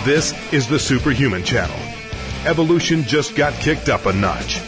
This is the Superhuman Channel. Evolution just got kicked up a notch.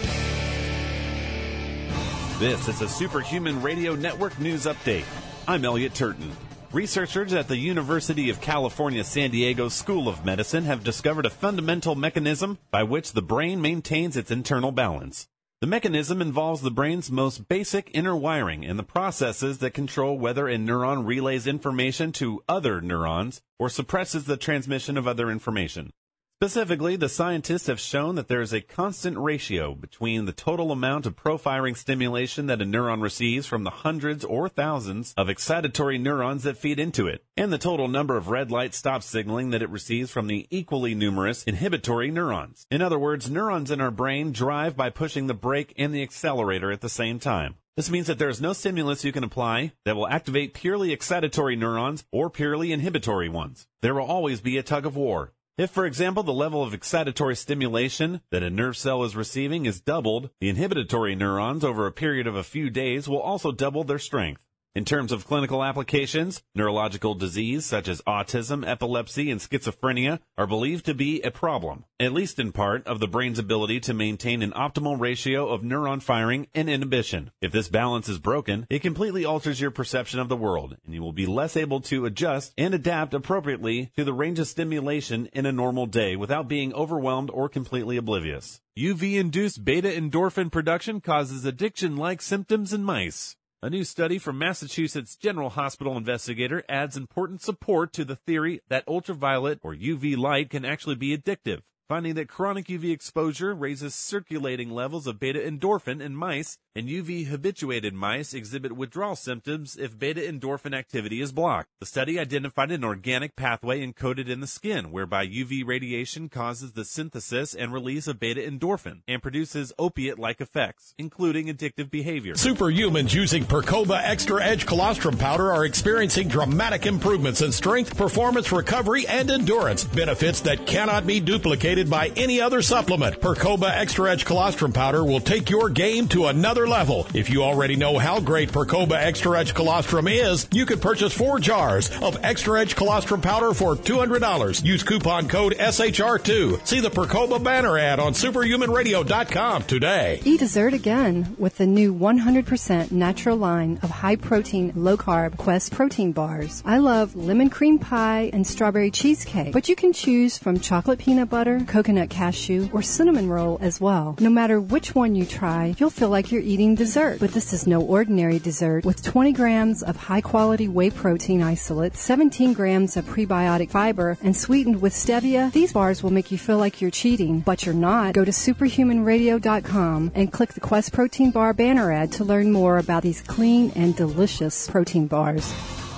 This is a Superhuman Radio Network news update. I'm Elliot Turton. Researchers at the University of California, San Diego School of Medicine have discovered a fundamental mechanism by which the brain maintains its internal balance. The mechanism involves the brain's most basic inner wiring and the processes that control whether a neuron relays information to other neurons or suppresses the transmission of other information. Specifically, the scientists have shown that there is a constant ratio between the total amount of profiring stimulation that a neuron receives from the hundreds or thousands of excitatory neurons that feed into it, and the total number of red light stop signaling that it receives from the equally numerous inhibitory neurons. In other words, neurons in our brain drive by pushing the brake and the accelerator at the same time. This means that there is no stimulus you can apply that will activate purely excitatory neurons or purely inhibitory ones. There will always be a tug of war. If, for example, the level of excitatory stimulation that a nerve cell is receiving is doubled, the inhibitory neurons over a period of a few days will also double their strength. In terms of clinical applications, neurological disease such as autism, epilepsy, and schizophrenia are believed to be a problem, at least in part, of the brain's ability to maintain an optimal ratio of neuron firing and inhibition. If this balance is broken, it completely alters your perception of the world, and you will be less able to adjust and adapt appropriately to the range of stimulation in a normal day without being overwhelmed or completely oblivious. UV-induced beta-endorphin production causes addiction-like symptoms in mice. A new study from Massachusetts General Hospital investigator adds important support to the theory that ultraviolet or UV light can actually be addictive, finding that chronic UV exposure raises circulating levels of beta-endorphin in mice, and UV-habituated mice exhibit withdrawal symptoms if beta-endorphin activity is blocked. The study identified an organic pathway encoded in the skin, whereby UV radiation causes the synthesis and release of beta-endorphin and produces opiate-like effects, including addictive behavior. Superhumans using Percoba Extra Edge Colostrum Powder are experiencing dramatic improvements in strength, performance, recovery, and endurance. Benefits that cannot be duplicated by any other supplement. Percoba Extra Edge Colostrum Powder will take your game to another level. If you already know how great Percoba Extra Edge Colostrum is, you could purchase 4 jars of Extra Edge Colostrum Powder for $200. Use coupon code SHR2. See the Percoba banner ad on superhumanradio.com today. Eat dessert again with the new 100% natural line of high-protein, low-carb Quest protein bars. I love lemon cream pie and strawberry cheesecake, but you can choose from chocolate peanut butter, coconut cashew, or cinnamon roll as well. No matter which one you try, you'll feel like you're eating dessert. But this is no ordinary dessert. With 20 grams of high-quality whey protein isolate, 17 grams of prebiotic fiber, and sweetened with stevia, these bars will make you feel like you're cheating, but you're not. Go to superhumanradio.com and click the Quest Protein Bar banner ad to learn more about these clean and delicious protein bars.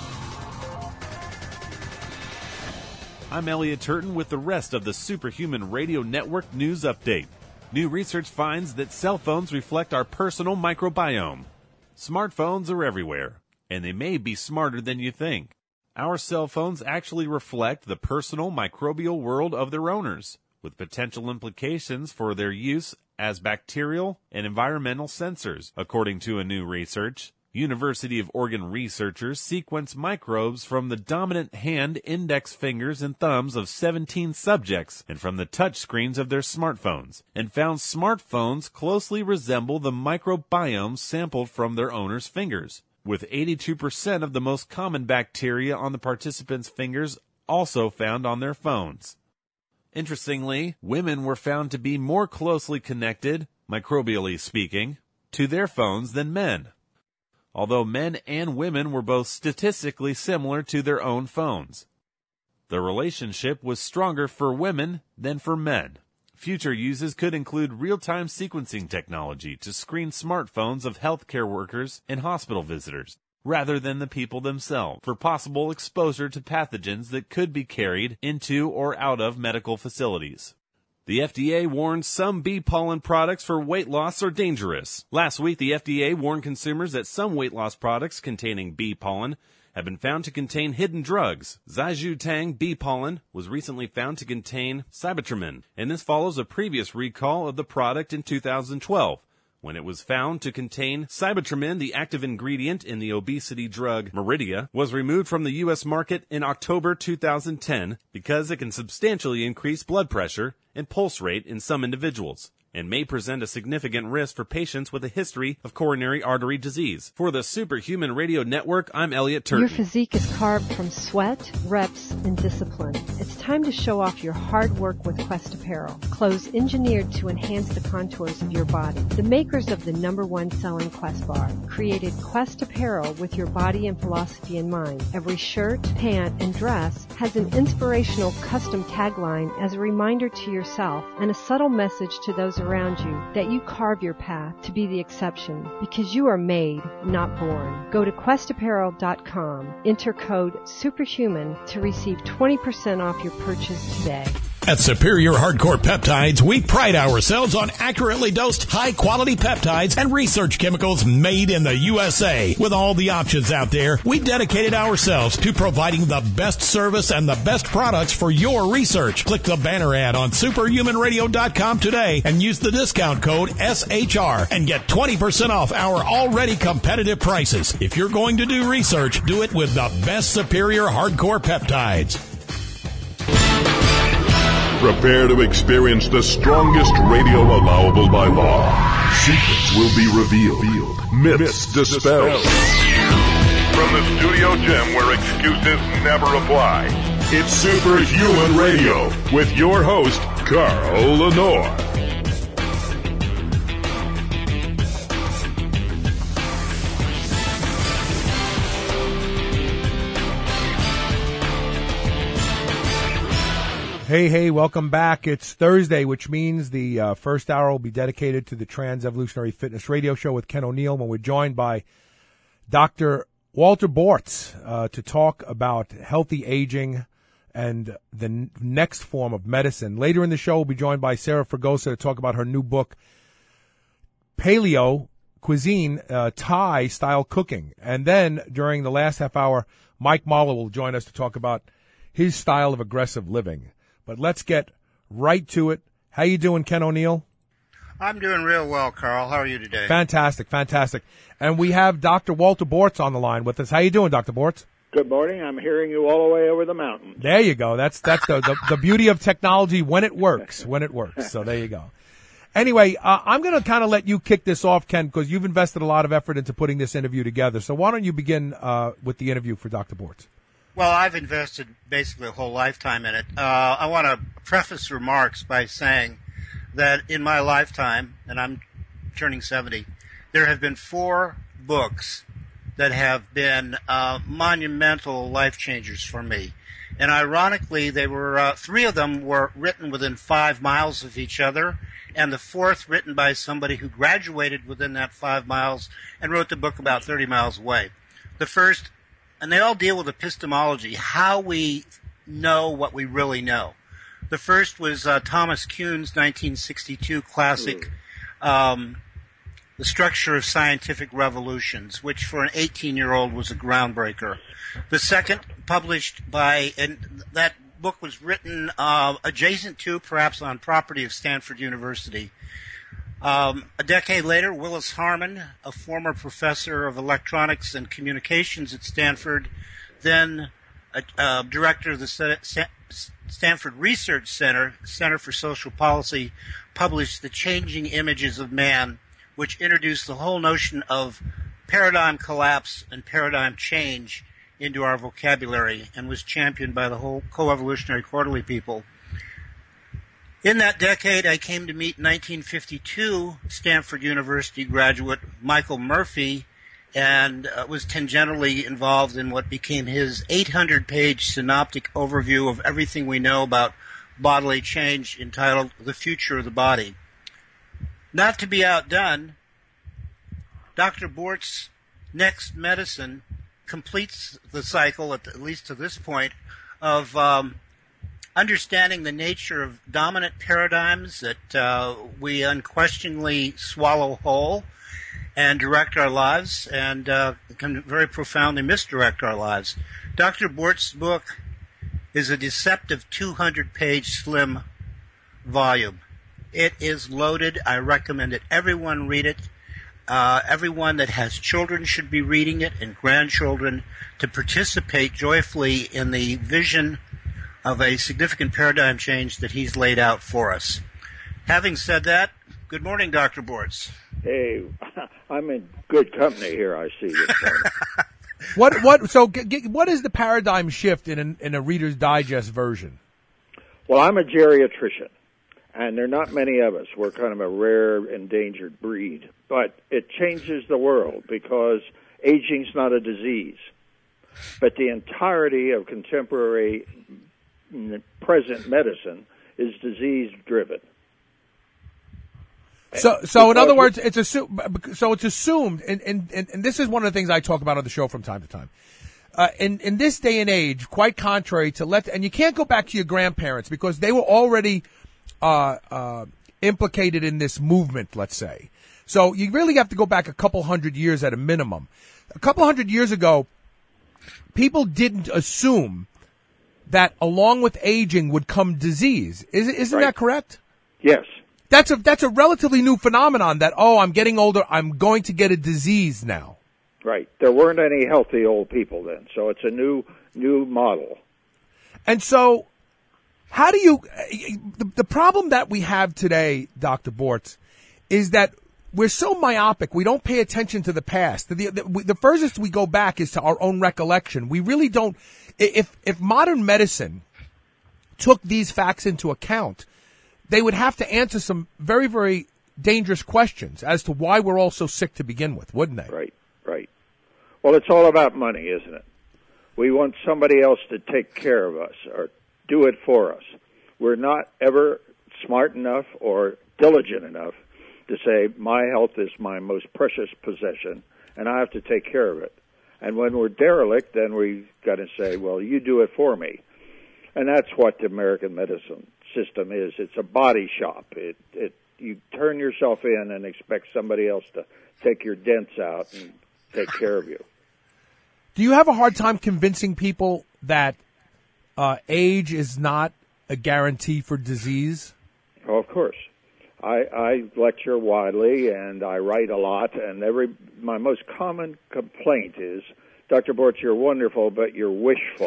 I'm Elliot Turton with the rest of the Superhuman Radio Network news update. New research finds that cell phones reflect our personal microbiome. Smartphones are everywhere, and they may be smarter than you think. Our cell phones actually reflect the personal microbial world of their owners, with potential implications for their use as bacterial and environmental sensors, according to a new research. University of Oregon researchers sequenced microbes from the dominant hand, index fingers, and thumbs of 17 subjects and from the touch screens of their smartphones, and found smartphones closely resemble the microbiome sampled from their owners' fingers, with 82% of the most common bacteria on the participants' fingers also found on their phones. Interestingly, women were found to be more closely connected, microbially speaking, to their phones than men, although men and women were both statistically similar to their own phones. The relationship was stronger for women than for men. Future uses could include real-time sequencing technology to screen smartphones of healthcare workers and hospital visitors, rather than the people themselves, for possible exposure to pathogens that could be carried into or out of medical facilities. The FDA warns some bee pollen products for weight loss are dangerous. Last week, the FDA warned consumers that some weight loss products containing bee pollen have been found to contain hidden drugs. Zhizhutang bee pollen was recently found to contain sibutramine, and this follows a previous recall of the product in 2012, when it was found to contain sibutramine, the active ingredient in the obesity drug Meridia, was removed from the U.S. market in October 2010 because it can substantially increase blood pressure and pulse rate in some individuals, and may present a significant risk for patients with a history of coronary artery disease. For the Superhuman Radio Network, I'm Elliot Turton. Your physique is carved from sweat, reps, and discipline. It's time to show off your hard work with Quest Apparel. Clothes engineered to enhance the contours of your body. The makers of the #1 selling Quest bar created Quest Apparel with your body and philosophy in mind. Every shirt, pant, and dress has an inspirational custom tagline as a reminder to yourself and a subtle message to those around you that you carve your path to be the exception because you are made, not born. Go to questapparel.com, enter code SUPERHUMAN to receive 20% off your purchase today. At Superior Hardcore Peptides, we pride ourselves on accurately dosed, high-quality peptides and research chemicals made in the USA. With all the options out there, we dedicated ourselves to providing the best service and the best products for your research. Click the banner ad on superhumanradio.com today and use the discount code SHR and get 20% off our already competitive prices. If you're going to do research, do it with the best Superior Hardcore Peptides. Prepare to experience the strongest radio allowable by law. Secrets will be revealed. Myths dispelled. From the studio gym where excuses never apply, it's Superhuman Radio with your host, Carl Lenore. Hey, welcome back. It's Thursday, which means the first hour will be dedicated to the Trans Evolutionary Fitness Radio Show with Ken O'Neill, when we're joined by Dr. Walter Bortz to talk about healthy aging and the next form of medicine. Later in the show, we'll be joined by Sarah Fregosa to talk about her new book, Paleo Cuisine, Thai-Style Cooking. And then during the last half hour, Mike Mahler will join us to talk about his style of aggressive living. But let's get right to it. How you doing, Ken O'Neill? I'm doing real well, Carl. How are you today? Fantastic. And we have Dr. Walter Bortz on the line with us. How you doing, Dr. Bortz? Good morning. I'm hearing you all the way over the mountain. There you go. That's the beauty of technology when it works. So there you go. Anyway, I'm going to kind of let you kick this off, Ken, because you've invested a lot of effort into putting this interview together. So why don't you begin with the interview for Dr. Bortz? Well, I've invested basically a whole lifetime in it. I want to preface remarks by saying that in my lifetime, and I'm turning 70, there have been 4 books that have been monumental life changers for me. And ironically, they were 3 of them were written within 5 miles of each other, and the 4th written by somebody who graduated within that 5 miles and wrote the book about 30 miles away. The first, and they all deal with epistemology, how we know what we really know. The first was Thomas Kuhn's 1962 classic, The Structure of Scientific Revolutions, which for an 18-year-old was a groundbreaker. The second, published by, and that book was written adjacent to, perhaps on property of Stanford University. A decade later, Willis Harman, a former professor of electronics and communications at Stanford, then director of the Stanford Research Center for Social Policy, published The Changing Images of Man, which introduced the whole notion of paradigm collapse and paradigm change into our vocabulary and was championed by the whole Coevolutionary Quarterly people. In that decade, I came to meet 1952 Stanford University graduate Michael Murphy and was tangentially involved in what became his 800-page synoptic overview of everything we know about bodily change entitled The Future of the Body. Not to be outdone, Dr. Bortz's Next Medicine completes the cycle, at least to this point, of understanding the nature of dominant paradigms that we unquestioningly swallow whole and direct our lives and can very profoundly misdirect our lives. Dr. Bortz's book is a deceptive 200-page slim volume. It is loaded. I recommend it. Everyone read it. Everyone that has children should be reading it, and grandchildren, to participate joyfully in the vision of a significant paradigm change that he's laid out for us. Having said that, good morning, Dr. Bortz. Hey, I'm in good company here, I see. What is the paradigm shift in a Reader's Digest version? Well, I'm a geriatrician, and there are not many of us. We're kind of a rare, endangered breed. But it changes the world because aging's not a disease. But the entirety of contemporary present medicine is disease-driven. So in other words, it's assumed, and this is one of the things I talk about on the show from time to time. In this day and age, quite contrary to and you can't go back to your grandparents because they were already implicated in this movement, let's say. So you really have to go back a couple hundred years at a minimum. A couple hundred years ago, people didn't assume that along with aging would come disease. Isn't that correct? Yes. That's a relatively new phenomenon that, I'm getting older, I'm going to get a disease now. Right. There weren't any healthy old people then, so it's a new model. And so, how do you, the problem that we have today, Dr. Bortz, is that we're so myopic, we don't pay attention to the past. The furthest we go back is to our own recollection. We really don't, if modern medicine took these facts into account, they would have to answer some very, very dangerous questions as to why we're all so sick to begin with, wouldn't they? Right. Well, it's all about money, isn't it? We want somebody else to take care of us or do it for us. We're not ever smart enough or diligent enough to say, my health is my most precious possession, and I have to take care of it. And when we're derelict, then we got to say, well, you do it for me. And that's what the American medicine system is. It's a body shop. You turn yourself in and expect somebody else to take your dents out and take care of you. Do you have a hard time convincing people that age is not a guarantee for disease? Oh, of course. I lecture widely and I write a lot, and my most common complaint is, Dr. Bortz, you're wonderful, but you're wishful.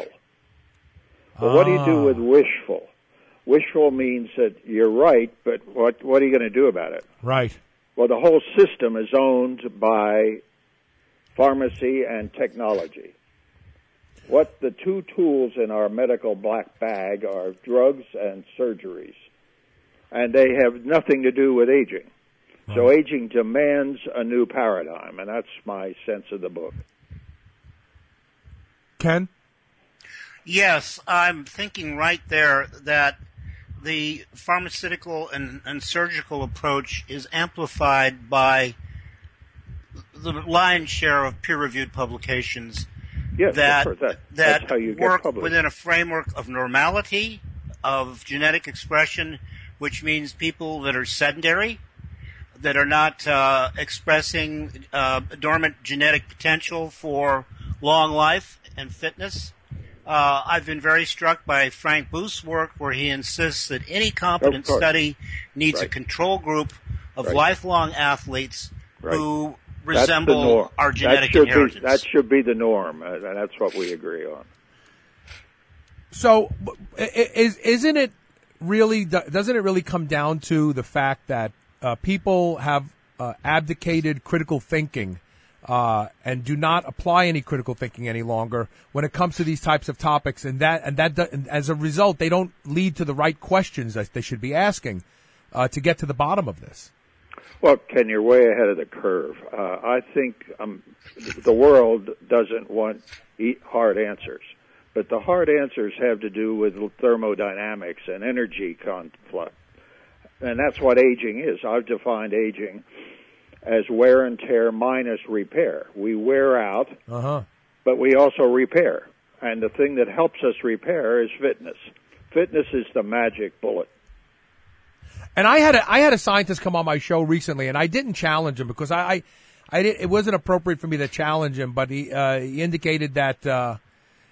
Well, what do you do with wishful? Wishful means that you're right, but what are you going to do about it? Right. Well, the whole system is owned by pharmacy and technology. What the two tools in our medical black bag are drugs and surgeries. And they have nothing to do with aging. Right. So aging demands a new paradigm, and that's my sense of the book. Ken? Yes, I'm thinking right there that the pharmaceutical and surgical approach is amplified by the lion's share of peer-reviewed publications that that's how you work get within a framework of normality, of genetic expression, which means people that are sedentary, that are not expressing dormant genetic potential for long life and fitness. I've been very struck by Frank Booth's work, where he insists that any competent study needs a control group of lifelong athletes who resemble our genetic inheritance. That should be the norm, and that's what we agree on. So, doesn't it really come down to the fact that people have abdicated critical thinking and do not apply any critical thinking any longer when it comes to these types of topics, and as a result, they don't lead to the right questions that they should be asking to get to the bottom of this? Well, Ken, you're way ahead of the curve. I think the world doesn't want hard answers, but the hard answers have to do with thermodynamics and energy conflict, and that's what aging is. I've defined aging as wear and tear minus repair. We wear out, but we also repair. And the thing that helps us repair is fitness. Fitness is the magic bullet. And I had a scientist come on my show recently, and I didn't challenge him because it wasn't appropriate for me to challenge him. But he indicated that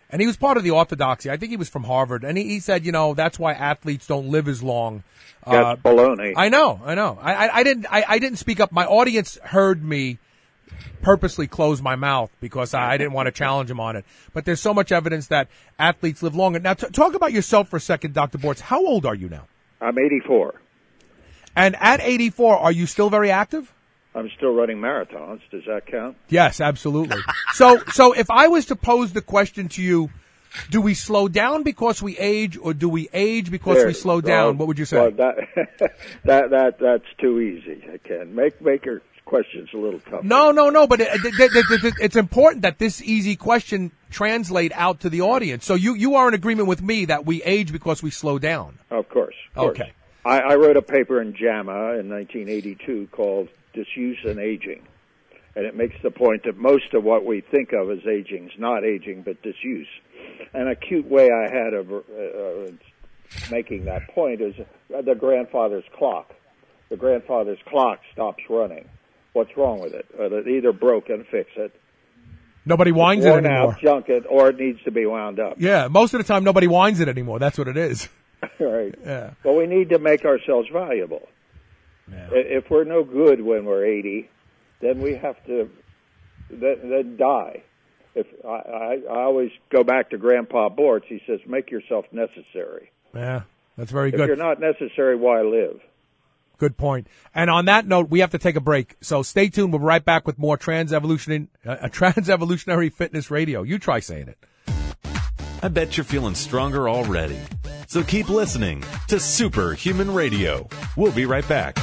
And he was part of the orthodoxy. I think he was from Harvard. And he said, that's why athletes don't live as long. That's baloney. I know. I didn't speak up. My audience heard me purposely close my mouth because I didn't want to challenge him on it. But there's so much evidence that athletes live longer. Now, talk about yourself for a second, Dr. Bortz. How old are you now? I'm 84. And at 84, are you still very active? I'm still running marathons. Does that count? Yes, absolutely. So if I was to pose the question to you, do we slow down because we age, or do we age because we slow down? What would you say? Well, that's too easy. I can't make your questions a little tougher. No. But it's important that this easy question translate out to the audience. So you are in agreement with me that we age because we slow down. Of course. Okay. I wrote a paper in JAMA in 1982 called Disuse and Aging. And it makes the point that most of what we think of as aging is not aging, but disuse. An acute way I had of making that point is the grandfather's clock. The grandfather's clock stops running. What's wrong with it? It either broke and fix it. Nobody winds it anymore. Out, junk it, or it needs to be wound up. Yeah, most of the time nobody winds it anymore. That's what it is. Right. Yeah. Well, we need to make ourselves valuable. Yeah. If we're no good when we're 80, then we have to then die. If I always go back to Grandpa Bortz, he says, make yourself necessary. Yeah, that's very good. If you're not necessary, why live? Good point. And on that note, we have to take a break. So stay tuned. We'll be right back with more Trans-Evolutionary Fitness Radio. You try saying it. I bet you're feeling stronger already. So keep listening to Superhuman Radio. We'll be right back.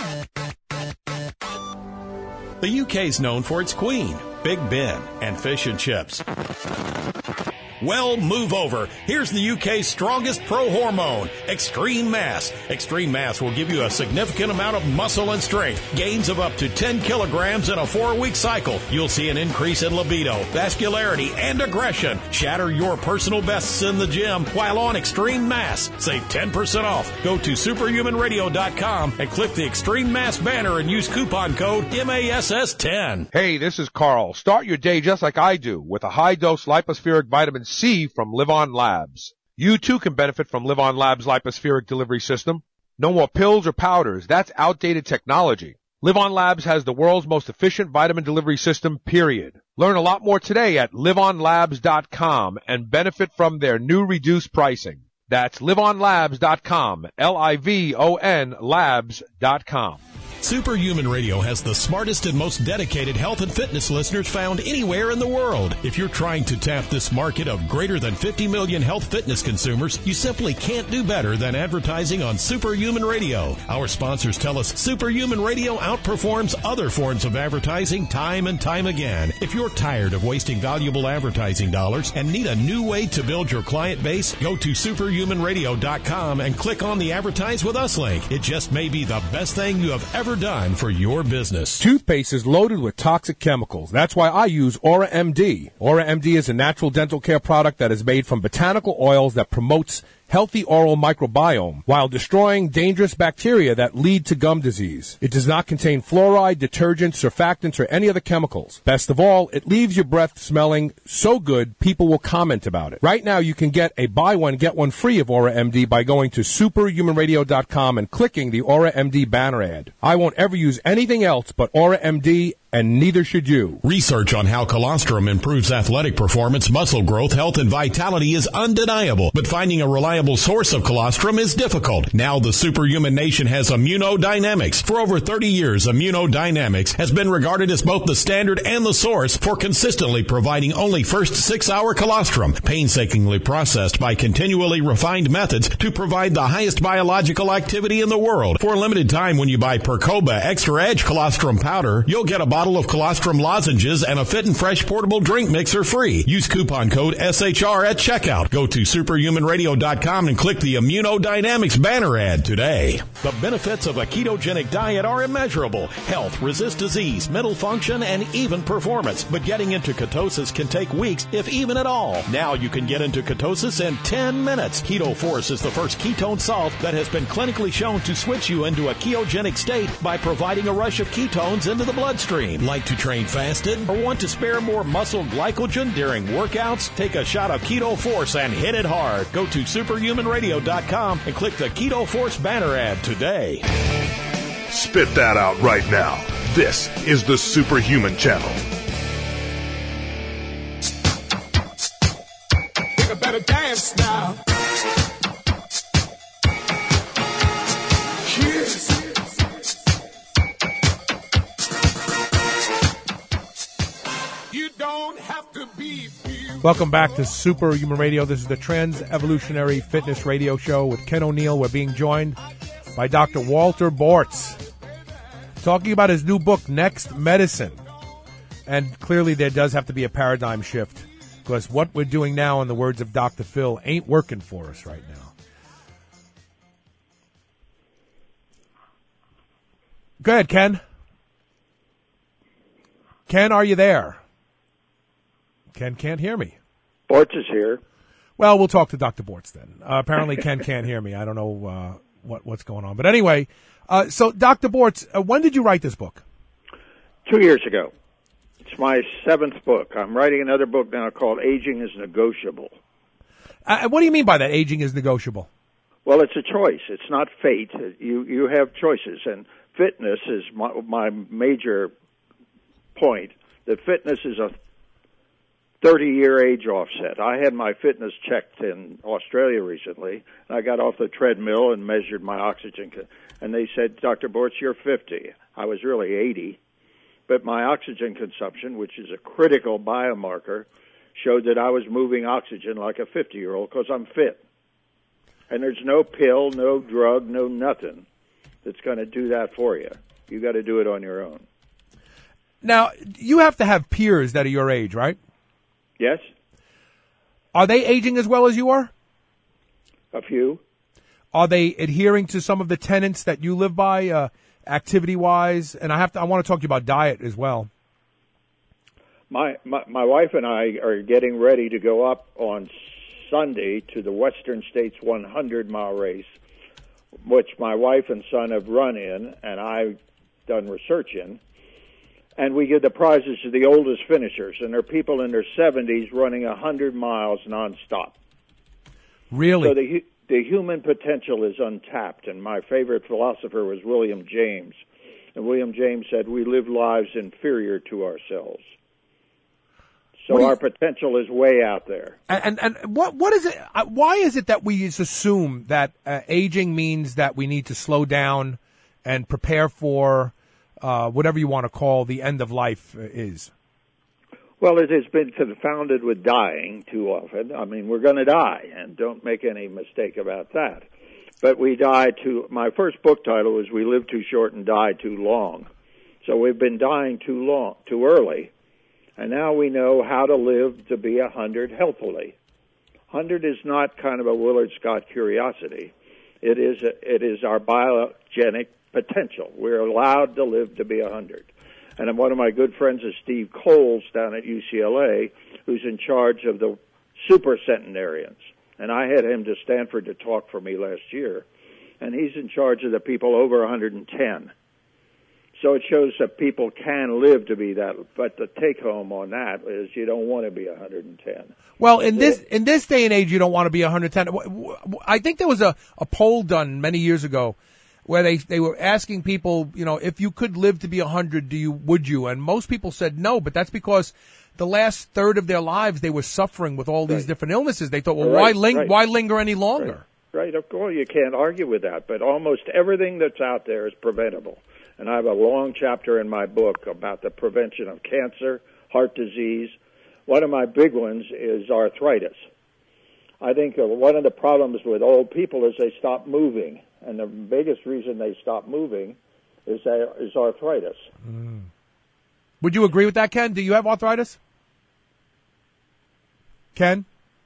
The UK's known for its Queen, Big Ben, and fish and chips. Well, move over. Here's the UK's strongest pro hormone, Extreme Mass. Extreme Mass will give you a significant amount of muscle and strength, gains of up to 10 kilograms in a 4-week cycle. You'll see an increase in libido, vascularity, and aggression. Shatter your personal bests in the gym while on Extreme Mass. Save 10% off. Go to superhumanradio.com and click the Extreme Mass banner and use coupon code MASS10. Hey, this is Carl. Start your day just like I do with a high-dose lipospheric vitamin C from LivOn Labs. You too can benefit from LivOn Labs' lipospheric delivery system. No more pills or powders. That's outdated technology. LivOn Labs has the world's most efficient vitamin delivery system, period. Learn a lot more today at livonlabs.com and benefit from their new reduced pricing. That's livonlabs.com, Livon labs.com. Superhuman Radio has the smartest and most dedicated health and fitness listeners found anywhere in the world. If you're trying to tap this market of greater than 50 million health fitness consumers, you simply can't do better than advertising on Superhuman Radio. Our sponsors tell us Superhuman Radio outperforms other forms of advertising time and time again. If you're tired of wasting valuable advertising dollars and need a new way to build your client base, go to superhumanradio.com and click on the Advertise With Us link. It just may be the best thing you have ever done for your business. Toothpaste is loaded with toxic chemicals. That's why I use Aura MD. Aura MD is a natural dental care product that is made from botanical oils that promotes healthy oral microbiome while destroying dangerous bacteria that lead to gum disease. It does not contain fluoride, detergents, surfactants, or any other chemicals. Best of all, it leaves your breath smelling so good people will comment about it. Right now, you can get a buy one, get one free of Aura MD by going to superhumanradio.com and clicking the Aura MD banner ad. I won't ever use anything else but Aura MD, and neither should you. Research on how colostrum improves athletic performance, muscle growth, health, and vitality is undeniable, but finding a reliable source of colostrum is difficult. Now the Superhuman Nation has Immunodynamics. For over 30 years, Immunodynamics has been regarded as both the standard and the source for consistently providing only first 6-hour colostrum, painstakingly processed by continually refined methods to provide the highest biological activity in the world. For a limited time, when you buy Percoba Extra Edge Colostrum Powder, you'll get a bottle of colostrum lozenges and a Fit and Fresh portable drink mixer free. Use coupon code SHR at checkout. Go to superhumanradio.com and click the Immunodynamics banner ad today. The benefits of a ketogenic diet are immeasurable. Health, resist disease, mental function, and even performance. But getting into ketosis can take weeks, if even at all. Now you can get into ketosis in 10 minutes. Keto Force is the first ketone salt that has been clinically shown to switch you into a ketogenic state by providing a rush of ketones into the bloodstream. train. Like to train fasted? Or want to spare more muscle glycogen during workouts? Take a shot of Keto Force and hit it hard. Go to superhumanradio.com and click the Keto Force banner ad today. Spit that out right now. This is the Superhuman Channel. You better dance now. You don't have to be. Welcome back to Superhuman Radio. This is the Trans Evolutionary Fitness Radio Show with Ken O'Neill. We're being joined by Dr. Walter Bortz, talking about his new book, Next Medicine. And clearly there does have to be a paradigm shift, because what we're doing now, in the words of Dr. Phil, ain't working for us right now. Go ahead, Ken. Ken, are you there? Ken can't hear me. Bortz is here. Well, we'll talk to Dr. Bortz then. Apparently Ken can't hear me. I don't know what's going on. But anyway, so Dr. Bortz, when did you write this book? 2 years ago. It's my 7th book. I'm writing another book now called Aging is Negotiable. What do you mean by that, aging is negotiable? Well, it's a choice. It's not fate. You have choices. And fitness is my major point, that fitness is a 30-year age offset. I had my fitness checked in Australia recently. I got off the treadmill and measured my oxygen. And they said, Dr. Bortz, you're 50. I was really 80. But my oxygen consumption, which is a critical biomarker, showed that I was moving oxygen like a 50-year-old because I'm fit. And there's no pill, no drug, no nothing that's going to do that for you. You got to do it on your own. Now, you have to have peers that are your age, right? Yes. Are they aging as well as you are? A few. Are they adhering to some of the tenets that you live by, activity-wise? And I want to talk to you about diet as well. My wife and I are getting ready to go up on Sunday to the Western States 100-mile race, which my wife and son have run in, and I've done research in. And we give the prizes to the oldest finishers, and there are people in their 70s running 100 miles nonstop. Really? So the human potential is untapped, and my favorite philosopher was William James. And William James said, we live lives inferior to ourselves. So our potential is way out there. And what is it? Why is it that we just assume that aging means that we need to slow down and prepare for whatever you want to call the end of life is? Well, it has been confounded with dying too often. I mean, we're going to die, and don't make any mistake about that. But we die too. My first book title was We Live Too Short and Die Too Long. So we've been dying too long, too early. And now we know how to live to be 100 healthily. 100 is not kind of a Willard Scott curiosity. It is our biogenic potential. We're allowed to live to be 100. And one of my good friends is Steve Coles down at UCLA, who's in charge of the super centenarians. And I had him to Stanford to talk for me last year. And he's in charge of the people over 110. So it shows that people can live to be that. But the take-home on that is you don't want to be 110. Well, in this day and age, you don't want to be 110. I think there was a poll done many years ago where they were asking people, if you could live to be 100, would you? And most people said no, but that's because the last third of their lives they were suffering with all these different illnesses. They thought, well, why linger any longer? Right, of course, you can't argue with that. But almost everything that's out there is preventable. And I have a long chapter in my book about the prevention of cancer, heart disease. One of my big ones is arthritis. I think one of the problems with old people is they stop moving. And the biggest reason they stop moving is arthritis. Mm. Would you agree with that, Ken? Do you have arthritis? Ken?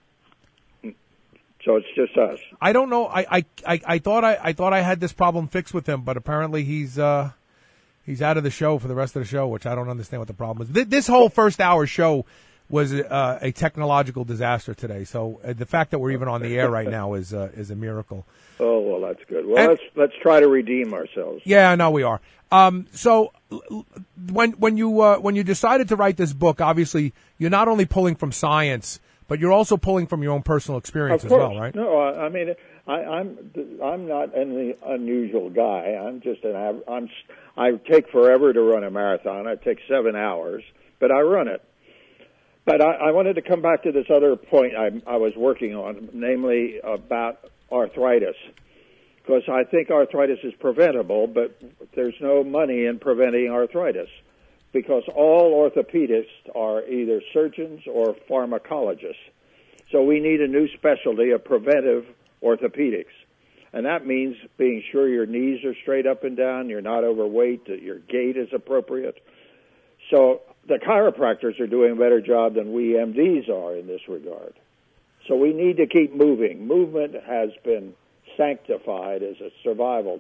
So it's just us. I don't know. I thought I had this problem fixed with him, but apparently he's out of the show for the rest of the show, which I don't understand what the problem is. This whole first hour show, was a technological disaster today. So the fact that we're even on the air right now is a miracle. Oh, well, that's good. Well, let's try to redeem ourselves. Yeah, I know we are. So when you decided to write this book, obviously you're not only pulling from science, but you're also pulling from your own personal experience as well, right? No, I mean, I'm not an unusual guy. I'm just I take forever to run a marathon. It takes 7 hours, but I run it. But I wanted to come back to this other point I was working on, namely about arthritis, because I think arthritis is preventable, but there's no money in preventing arthritis, because all orthopedists are either surgeons or pharmacologists. So we need a new specialty of preventive orthopedics. And that means being sure your knees are straight up and down, you're not overweight, that your gait is appropriate. So the chiropractors are doing a better job than we MDs are in this regard. So we need to keep moving. Movement has been sanctified as a survival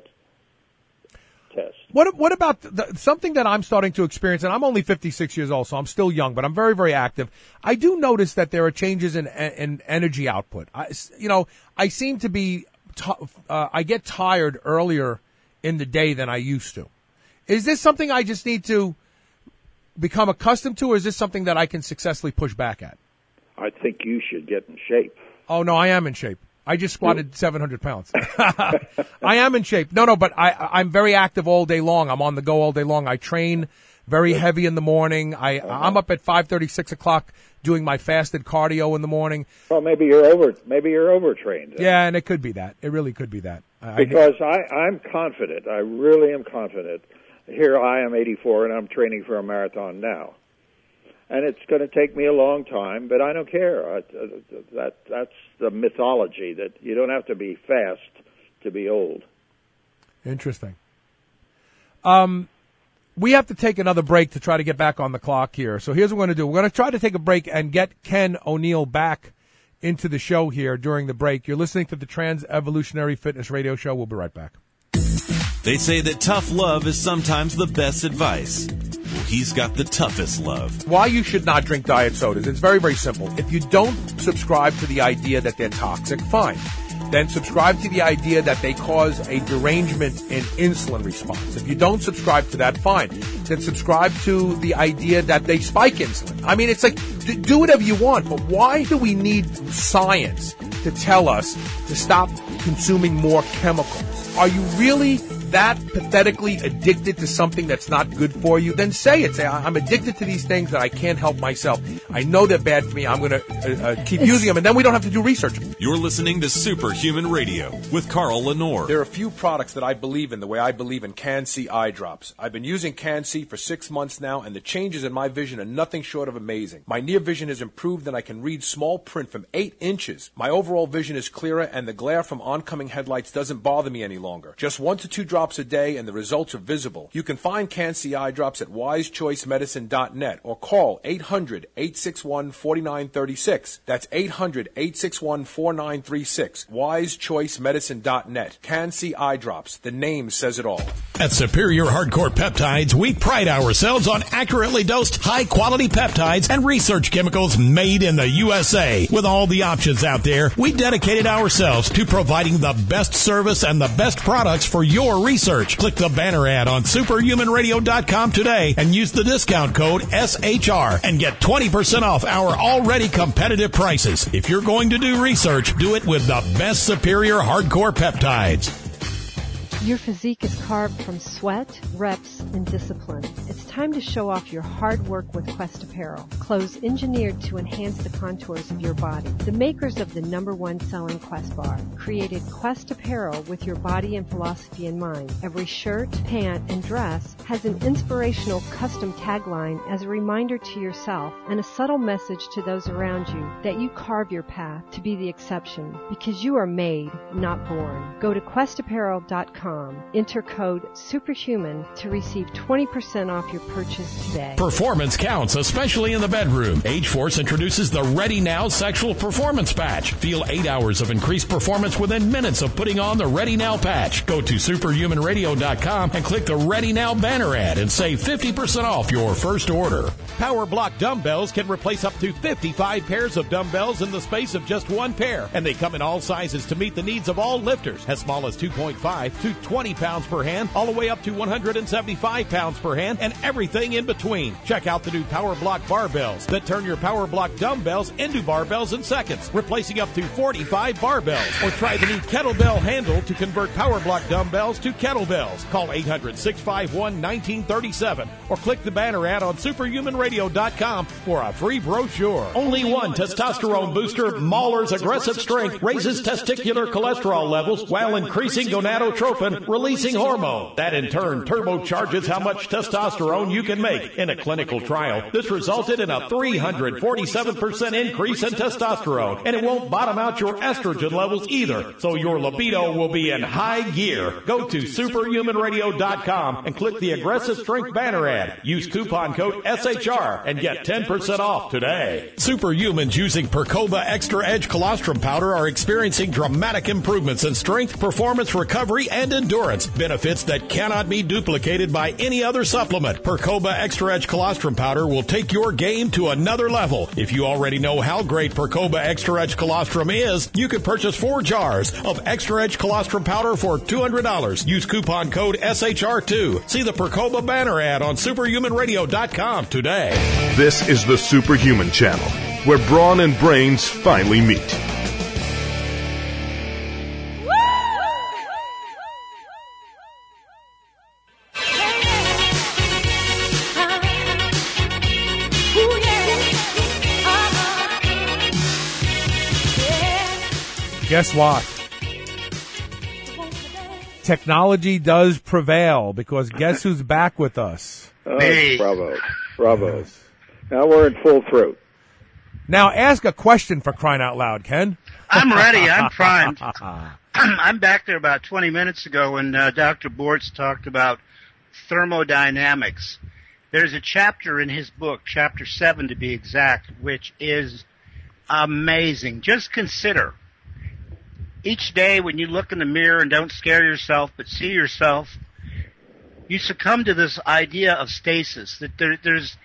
test. What about something that I'm starting to experience, and I'm only 56 years old, so I'm still young, but I'm very, very active. I do notice that there are changes in energy output. I seem to be, I get tired earlier in the day than I used to. Is this something I just need to become accustomed to, or is this something that I can successfully push back at? I think you should get in shape. Oh, no, I am in shape. I just squatted 700 pounds. I am in shape. No, but I'm very active all day long. I'm on the go all day long. I train very heavy in the morning. I'm up at 5:30, 6 o'clock doing my fasted cardio in the morning. Well, maybe you're overtrained. Yeah, and it could be that. It really could be that. Because I'm confident. I really am confident. Here I am 84 and I'm training for a marathon now. And it's going to take me a long time, but I don't care. That's the mythology, that you don't have to be fast to be old. Interesting. We have to take another break to try to get back on the clock here. So here's what we're going to do. We're going to try to take a break and get Ken O'Neill back into the show here during the break. You're listening to the Trans Evolutionary Fitness Radio Show. We'll be right back. They say that tough love is sometimes the best advice. Well, he's got the toughest love. Why you should not drink diet sodas. It's very, very simple. If you don't subscribe to the idea that they're toxic, fine. Then subscribe to the idea that they cause a derangement in insulin response. If you don't subscribe to that, fine. Then subscribe to the idea that they spike insulin. I mean, it's like, do whatever you want, but why do we need science to tell us to stop consuming more chemicals? Are you really that pathetically addicted to something that's not good for you? Then say it. Say, I'm addicted to these things that I can't help myself. I know they're bad for me. I'm going to keep using them, and then we don't have to do research. You're listening to Superhuman Radio with Carl Lenore. There are a few products that I believe in the way I believe in Can-C eye drops. I've been using Can-C for 6 months now, and the changes in my vision are nothing short of amazing. My near vision has improved, and I can read small print from 8 inches. My overall vision is clearer, and the glare from oncoming headlights doesn't bother me any longer. Just 1 to 2 drops a day, and the results are visible. You can find Can-C eye drops at wisechoicemedicine.net or call 800-861-4936. That's 800-861-4936. wisechoicemedicine.net. Can-C eye drops. The name says it all. At Superior Hardcore Peptides, we pride ourselves on accurately dosed, high-quality peptides and research chemicals made in the USA. With all the options out there, we dedicated ourselves to providing the best service and the best products for your research. Click the banner ad on superhumanradio.com today and use the discount code SHR and get 20% off our already competitive prices. If you're going to do research, do it with the best Superior Hardcore Peptides. Your physique is carved from sweat, reps, and discipline. It's time to show off your hard work with Quest Apparel. Clothes engineered to enhance the contours of your body. The makers of the #1 selling Quest bar created Quest Apparel with your body and philosophy in mind. Every shirt, pant, and dress has an inspirational custom tagline as a reminder to yourself and a subtle message to those around you that you carve your path to be the exception because you are made, not born. Go to questapparel.com superhuman.com. Enter code SUPERHUMAN to receive 20% off your purchase today. Performance counts, especially in the bedroom. Age-Force introduces the Ready Now Sexual Performance Patch. Feel 8 hours of increased performance within minutes of putting on the Ready Now patch. Go to superhumanradio.com and click the Ready Now banner ad and save 50% off your first order. Power Block dumbbells can replace up to 55 pairs of dumbbells in the space of just one pair, and they come in all sizes to meet the needs of all lifters, as small as 2.5 to 20 pounds per hand, all the way up to 175 pounds per hand, and everything in between. Check out the new Power Block barbells that turn your Power Block dumbbells into barbells in seconds, replacing up to 45 barbells. Or try the new kettlebell handle to convert Power Block dumbbells to kettlebells. Call 800-651-1937 or click the banner ad on superhumanradio.com for a free brochure. Only one testosterone booster, Mahler's Aggressive Strength, raises testicular cholesterol levels while increasing gonadotropin, releasing hormone. That in turn turbocharges how much testosterone you can make. In a clinical trial, this resulted in a 347% increase in testosterone, and it won't bottom out your estrogen levels either, so your libido will be in high gear. Go to superhumanradio.com and click the Aggressive Strength banner ad. Use coupon code SHR and get 10% off today. Superhumans using Percoba Extra Edge Colostrum Powder are experiencing dramatic improvements in strength, performance, recovery, and endurance. Benefits that cannot be duplicated by any other supplement. Percoba Extra Edge Colostrum Powder will take your game to another level. If you already know how great Percoba Extra Edge Colostrum is, you can purchase 4 jars of Extra Edge Colostrum Powder for $200. Use coupon code SHR2. See the Percoba banner ad on superhumanradio.com today. This is the Superhuman Channel, where brawn and brains finally meet. Guess what? Technology does prevail, because guess who's back with us? Me. Bravo. Now we're in full throat. Now ask a question, for crying out loud, Ken. I'm ready. I'm primed. I'm back there about 20 minutes ago when Dr. Bortz talked about thermodynamics. There's a chapter in his book, chapter 7 to be exact, which is amazing. Just consider, each day when you look in the mirror and don't scare yourself but see yourself, you succumb to this idea of stasis, that there's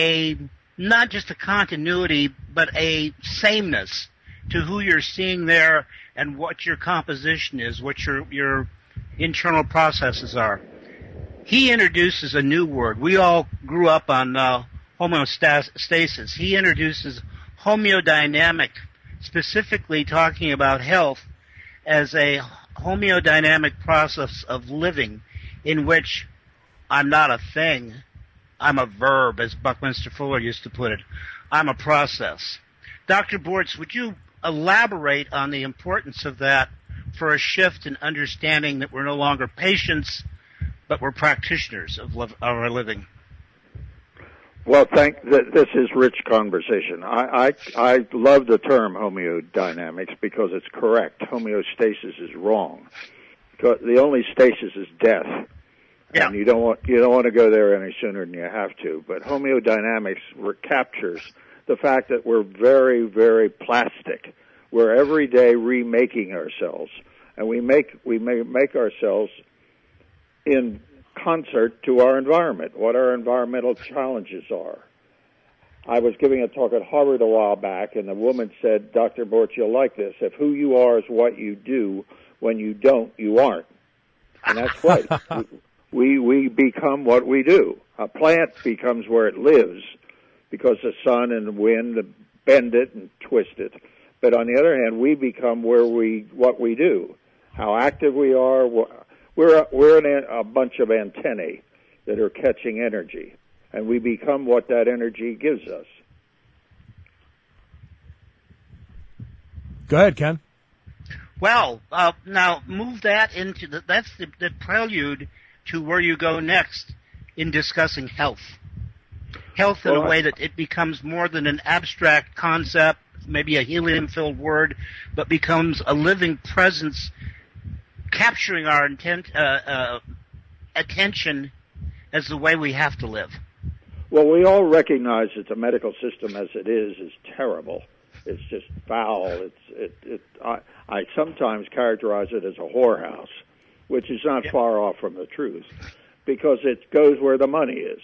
not just a continuity, but a sameness to who you're seeing there and what your composition is, what your internal processes are. He introduces a new word. We all grew up on homeostasis. He introduces homeodynamic, specifically talking about health as a homeodynamic process of living in which I'm not a thing, I'm a verb, as Buckminster Fuller used to put it. I'm a process. Dr. Bortz, would you elaborate on the importance of that for a shift in understanding that we're no longer patients, but we're practitioners of our living? Well, this is rich conversation. I love the term homeodynamics because it's correct. Homeostasis is wrong. Because the only stasis is death. Yeah. And you don't want to go there any sooner than you have to. But homeodynamics captures the fact that we're very, very plastic. We're every day remaking ourselves, and we make ourselves in concert to our environment, what our environmental challenges are. I was giving a talk at Harvard a while back, and the woman said, "Dr. Bortz, you'll like this. If who you are is what you do, when you don't, you aren't." And that's right. We become what we do. A plant becomes where it lives because the sun and the wind bend it and twist it. But on the other hand, we become what we do, how active we are. We're a bunch of antennae that are catching energy, and we become what that energy gives us. Go ahead, Ken. Well, now move that into that's the prelude to where you go next in discussing health. Health in a way that it becomes more than an abstract concept, maybe a helium-filled word, but becomes a living presence capturing our attention as the way we have to live. Well, we all recognize that the medical system as it is terrible. It's just foul. I sometimes characterize it as a whorehouse, which is not far off from the truth, because it goes where the money is.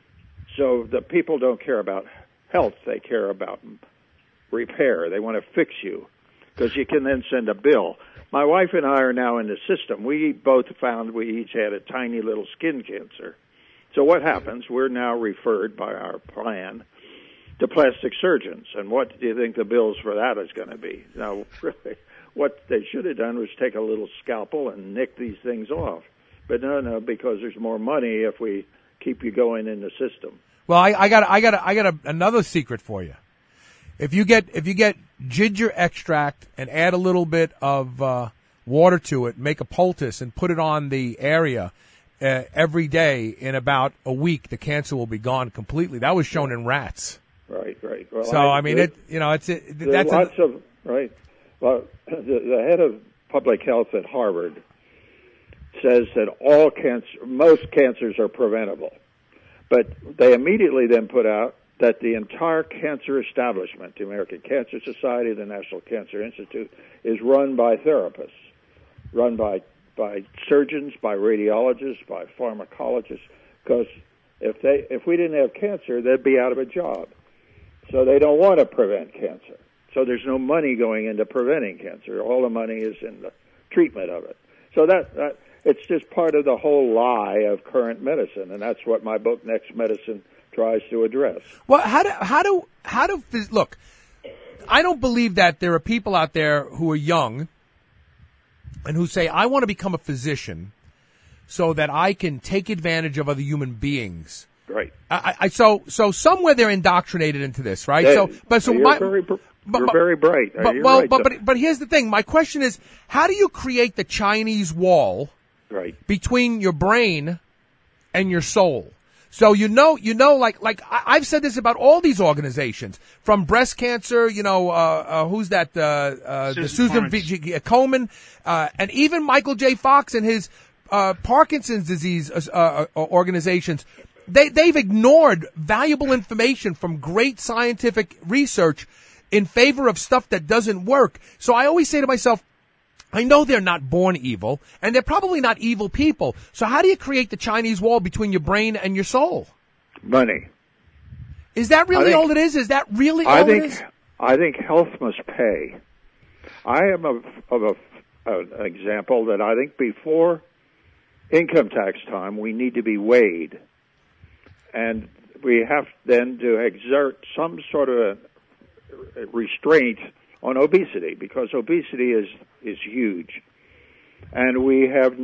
So the people don't care about health; they care about repair. They want to fix you, because you can then send a bill. My wife and I are now in the system. We both found we each had a tiny little skin cancer. So what happens? We're now referred by our plan to plastic surgeons. And what do you think the bills for that is going to be? Now, really, what they should have done was take a little scalpel and nick these things off. But no, because there's more money if we keep you going in the system. Well, I got another secret for you. If you get ginger extract and add a little bit of water to it, make a poultice and put it on the area every day, in about a week, the cancer will be gone completely. That was shown in rats. Right. Well, so that's lots of right. Well, the head of public health at Harvard says that most cancers are preventable, but they immediately then put out that the entire cancer establishment, the American Cancer Society, the National Cancer Institute, is run by therapists, run by surgeons, by radiologists, by pharmacologists, because if we didn't have cancer, they'd be out of a job. So they don't want to prevent cancer. So there's no money going into preventing cancer. All the money is in the treatment of it. So that it's just part of the whole lie of current medicine, and that's what my book, Next Medicine, tries to address. Well, how do look? I don't believe that there are people out there who are young and who say, I want to become a physician so that I can take advantage of other human beings. Right. So somewhere they're indoctrinated into this, right? You're very bright. But here's the thing. My question is, how do you create the Chinese wall between your brain and your soul? So like I've said this about all these organizations, from breast cancer, who's that? Susan V. Komen, and even Michael J. Fox and his Parkinson's disease organizations. They've ignored valuable information from great scientific research in favor of stuff that doesn't work. So I always say to myself, I know they're not born evil, and they're probably not evil people. So how do you create the Chinese wall between your brain and your soul? Money. Is that really all it is? Is that really all it is? I think health must pay. I am of an example that I think before income tax time, we need to be weighed. And we have then to exert some sort of a restraint on obesity, because obesity is huge. And we have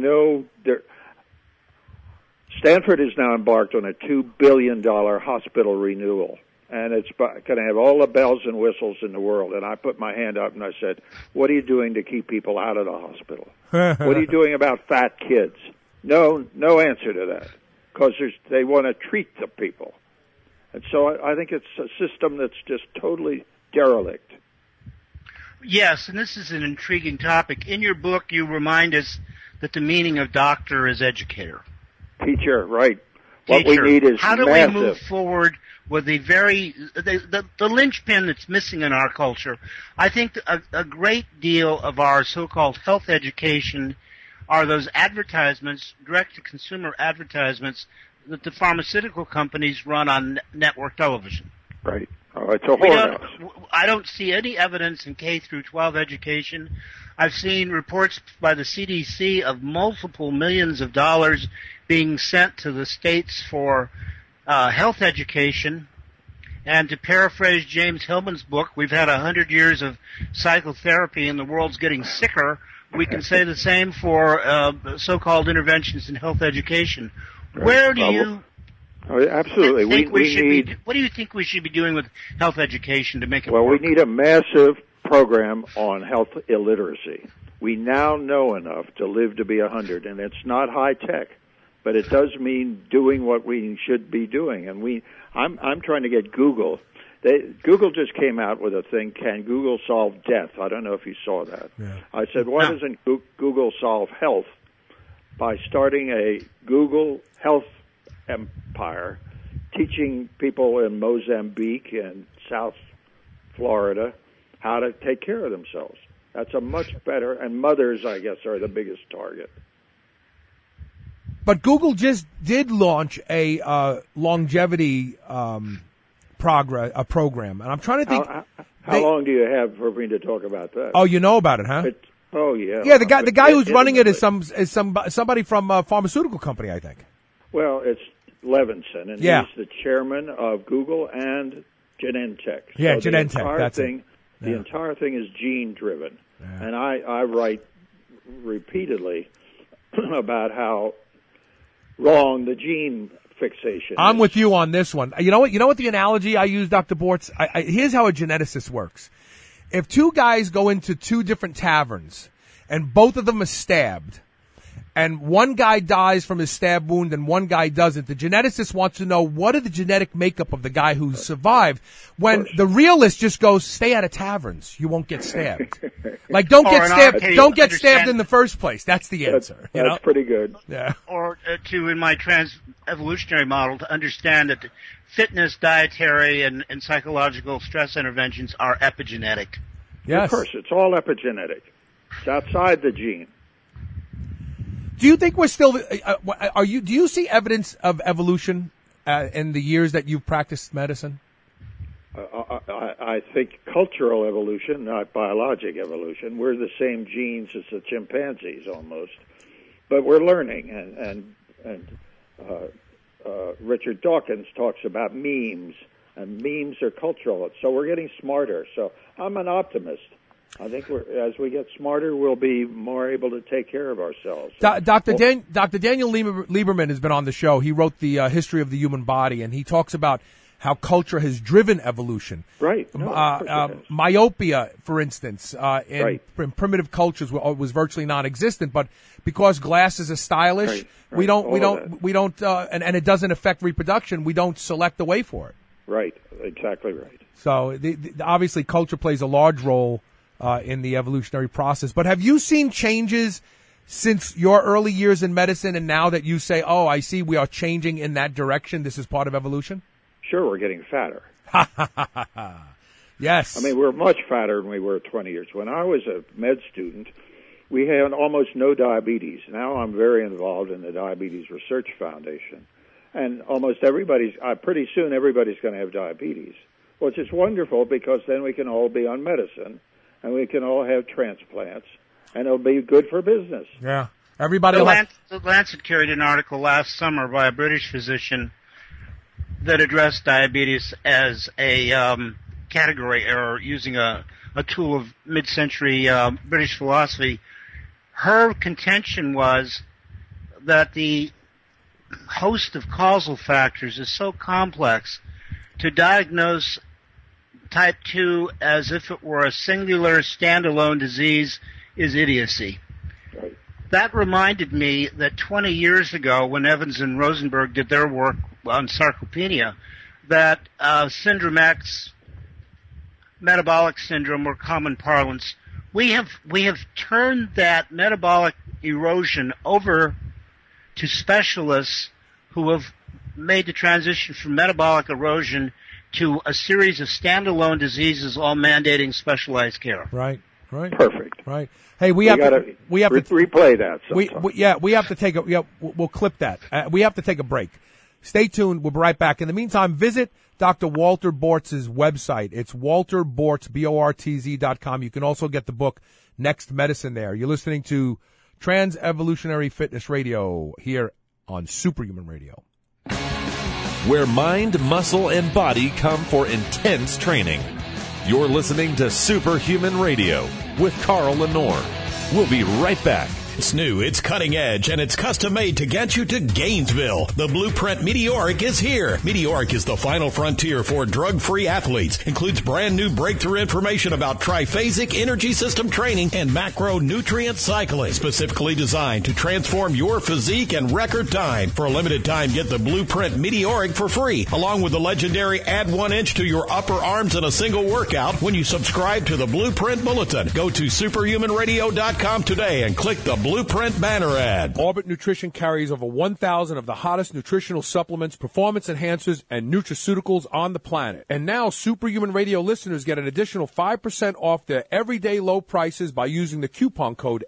Stanford is now embarked on a $2 billion hospital renewal, and it's going to have all the bells and whistles in the world. And I put my hand up and I said, what are you doing to keep people out of the hospital? What are you doing about fat kids? No answer to that, because they want to treat the people. And so I think it's a system that's just totally derelict. Yes, and this is an intriguing topic. In your book, you remind us that the meaning of doctor is educator. Teacher, right. What we need is how do massive. we move forward with the linchpin that's missing in our culture? I think a great deal of our so-called health education are those advertisements, direct-to-consumer advertisements, that the pharmaceutical companies run on network television. Right. Oh, it's a whorehouse. I don't see any evidence in K through 12 education. I've seen reports by the CDC of multiple millions of dollars being sent to the states for health education. And to paraphrase James Hillman's book, we've had 100 years of psychotherapy and the world's getting sicker. We can say the same for so-called interventions in health education. Right. Where do you... Oh, absolutely. What do you think we should be doing with health education to make it work? Well, we need a massive program on health illiteracy. We now know enough to live to be 100, and it's not high tech, but it does mean doing what we should be doing. And I'm trying to get Google Google just came out with a thing, can Google solve death? I don't know if you saw that. Yeah. I said, why doesn't Google solve health by starting a Google health empire, teaching people in Mozambique and South Florida how to take care of themselves? That's a much better, and mothers, I guess, are the biggest target. But Google just did launch a longevity program, and I'm trying to think. How long do you have for me to talk about that? Oh, you know about it, huh? Oh, yeah. Yeah, the guy who's running it is somebody from a pharmaceutical company, I think. Well, it's Levinson, and he's the chairman of Google and Genentech. Yeah, so Genentech. That's it. The entire thing is gene-driven, and I write repeatedly about how wrong the gene fixation I'm is. with you on this one. You know what the analogy I use, Dr. Bortz? Here's how a geneticist works. If two guys go into two different taverns and both of them are stabbed, and one guy dies from his stab wound and one guy doesn't, the geneticist wants to know what are the genetic makeup of the guy who survived, when the realist just goes, stay out of taverns, you won't get stabbed. Like, don't get stabbed in the first place. That's the answer. That's pretty good. Yeah. Or in my trans-evolutionary model, to understand that fitness, dietary, and psychological stress interventions are epigenetic. Yes. Of course, it's all epigenetic. It's outside the gene. Do you think we're still? Do you see evidence of evolution in the years that you've practiced medicine? I think cultural evolution, not biologic evolution. We're the same genes as the chimpanzees almost, but we're learning. And Richard Dawkins talks about memes, and memes are cultural. So we're getting smarter. So I'm an optimist. I think as we get smarter, we'll be more able to take care of ourselves. Dr. Daniel Lieberman has been on the show. He wrote the History of the Human Body, and he talks about how culture has driven evolution. Right. Myopia, for instance, in primitive cultures was virtually non-existent, but because glasses are stylish, we don't, and it doesn't affect reproduction, we don't select away for it. Right. Exactly right. So obviously culture plays a large role in the evolutionary process. But have you seen changes since your early years in medicine and now that you say, oh, I see we are changing in that direction, this is part of evolution? Sure, we're getting fatter. Yes. I mean, we're much fatter than we were 20 years. When I was a med student, we had almost no diabetes. Now I'm very involved in the Diabetes Research Foundation. And almost pretty soon everybody's going to have diabetes. Which is wonderful because then we can all be on medicine. And we can all have transplants, and it'll be good for business. Yeah, everybody. The Lancet carried an article last summer by a British physician that addressed diabetes as a category error using a tool of mid-century British philosophy. Her contention was that the host of causal factors is so complex to diagnose Type 2 as if it were a singular, standalone disease is idiocy. Right. That reminded me that 20 years ago, when Evans and Rosenberg did their work on sarcopenia, that Syndrome X, metabolic syndrome, or common parlance, we have turned that metabolic erosion over to specialists who have made the transition from metabolic erosion to a series of standalone diseases, all mandating specialized care. Right. Perfect. Right. Hey, we have to replay that. We have to take we'll clip that. We have to take a break. Stay tuned. We'll be right back. In the meantime, visit Dr. Walter Bortz's website. It's walterbortz, BORTZ.com. You can also get the book Next Medicine there. You're listening to Trans-Evolutionary Fitness Radio here on Superhuman Radio. Where mind, muscle, and body come for intense training. You're listening to Superhuman Radio with Carl Lenore. We'll be right back. It's new, it's cutting edge, and it's custom made to get you to Gainesville. The Blueprint Meteoric is here. Meteoric is the final frontier for drug-free athletes. Includes brand new breakthrough information about triphasic energy system training and macronutrient cycling. Specifically designed to transform your physique in record time. For a limited time, get the Blueprint Meteoric for free, along with the legendary Add 1 Inch to Your Upper Arms in a Single Workout when you subscribe to the Blueprint Bulletin. Go to superhumanradio.com today and click the Blueprint banner ad. Orbit Nutrition carries over 1,000 of the hottest nutritional supplements, performance enhancers, and nutraceuticals on the planet. And now Superhuman Radio listeners get an additional 5% off their everyday low prices by using the coupon code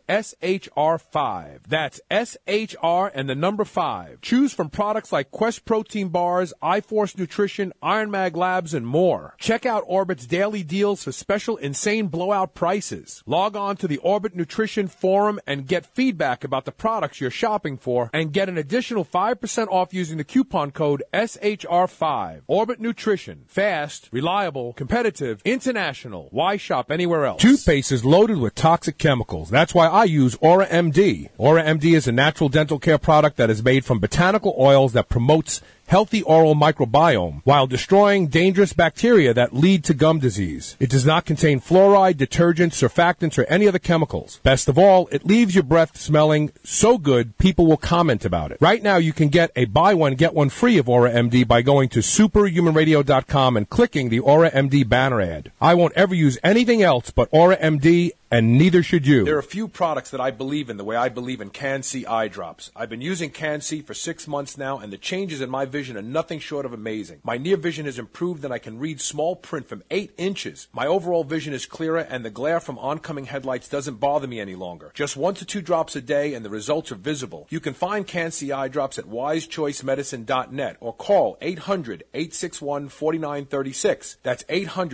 SHR5. That's SHR and the number 5. Choose from products like Quest Protein Bars, iForce Nutrition, Iron Mag Labs, and more. Check out Orbit's daily deals for special insane blowout prices. Log on to the Orbit Nutrition Forum and get feedback about the products you're shopping for and get an additional 5% off using the coupon code SHR5. Orbit Nutrition. Fast, reliable, competitive, international. Why shop anywhere else? Toothpaste is loaded with toxic chemicals. That's why I use Aura MD. Aura MD is a natural dental care product that is made from botanical oils that promotes healthy oral microbiome while destroying dangerous bacteria that lead to gum disease. It does not contain fluoride, detergents, surfactants, or any other chemicals. Best of all, it leaves your breath smelling so good people will comment about it. Right now, you can get a buy one, get one free of Aura MD by going to superhumanradio.com and clicking the Aura MD banner ad. I won't ever use anything else but Aura MD, and neither should you. There are a few products that I believe in the way I believe in Can-C eye drops. I've been using Can-C for 6 months now, and the changes in my vision are nothing short of amazing. My near vision has improved, and I can read small print from 8 inches. My overall vision is clearer, and the glare from oncoming headlights doesn't bother me any longer. Just 1 to 2 drops a day, and the results are visible. You can find Can-C eye drops at wisechoicemedicine.net or call 800-861-4936. That's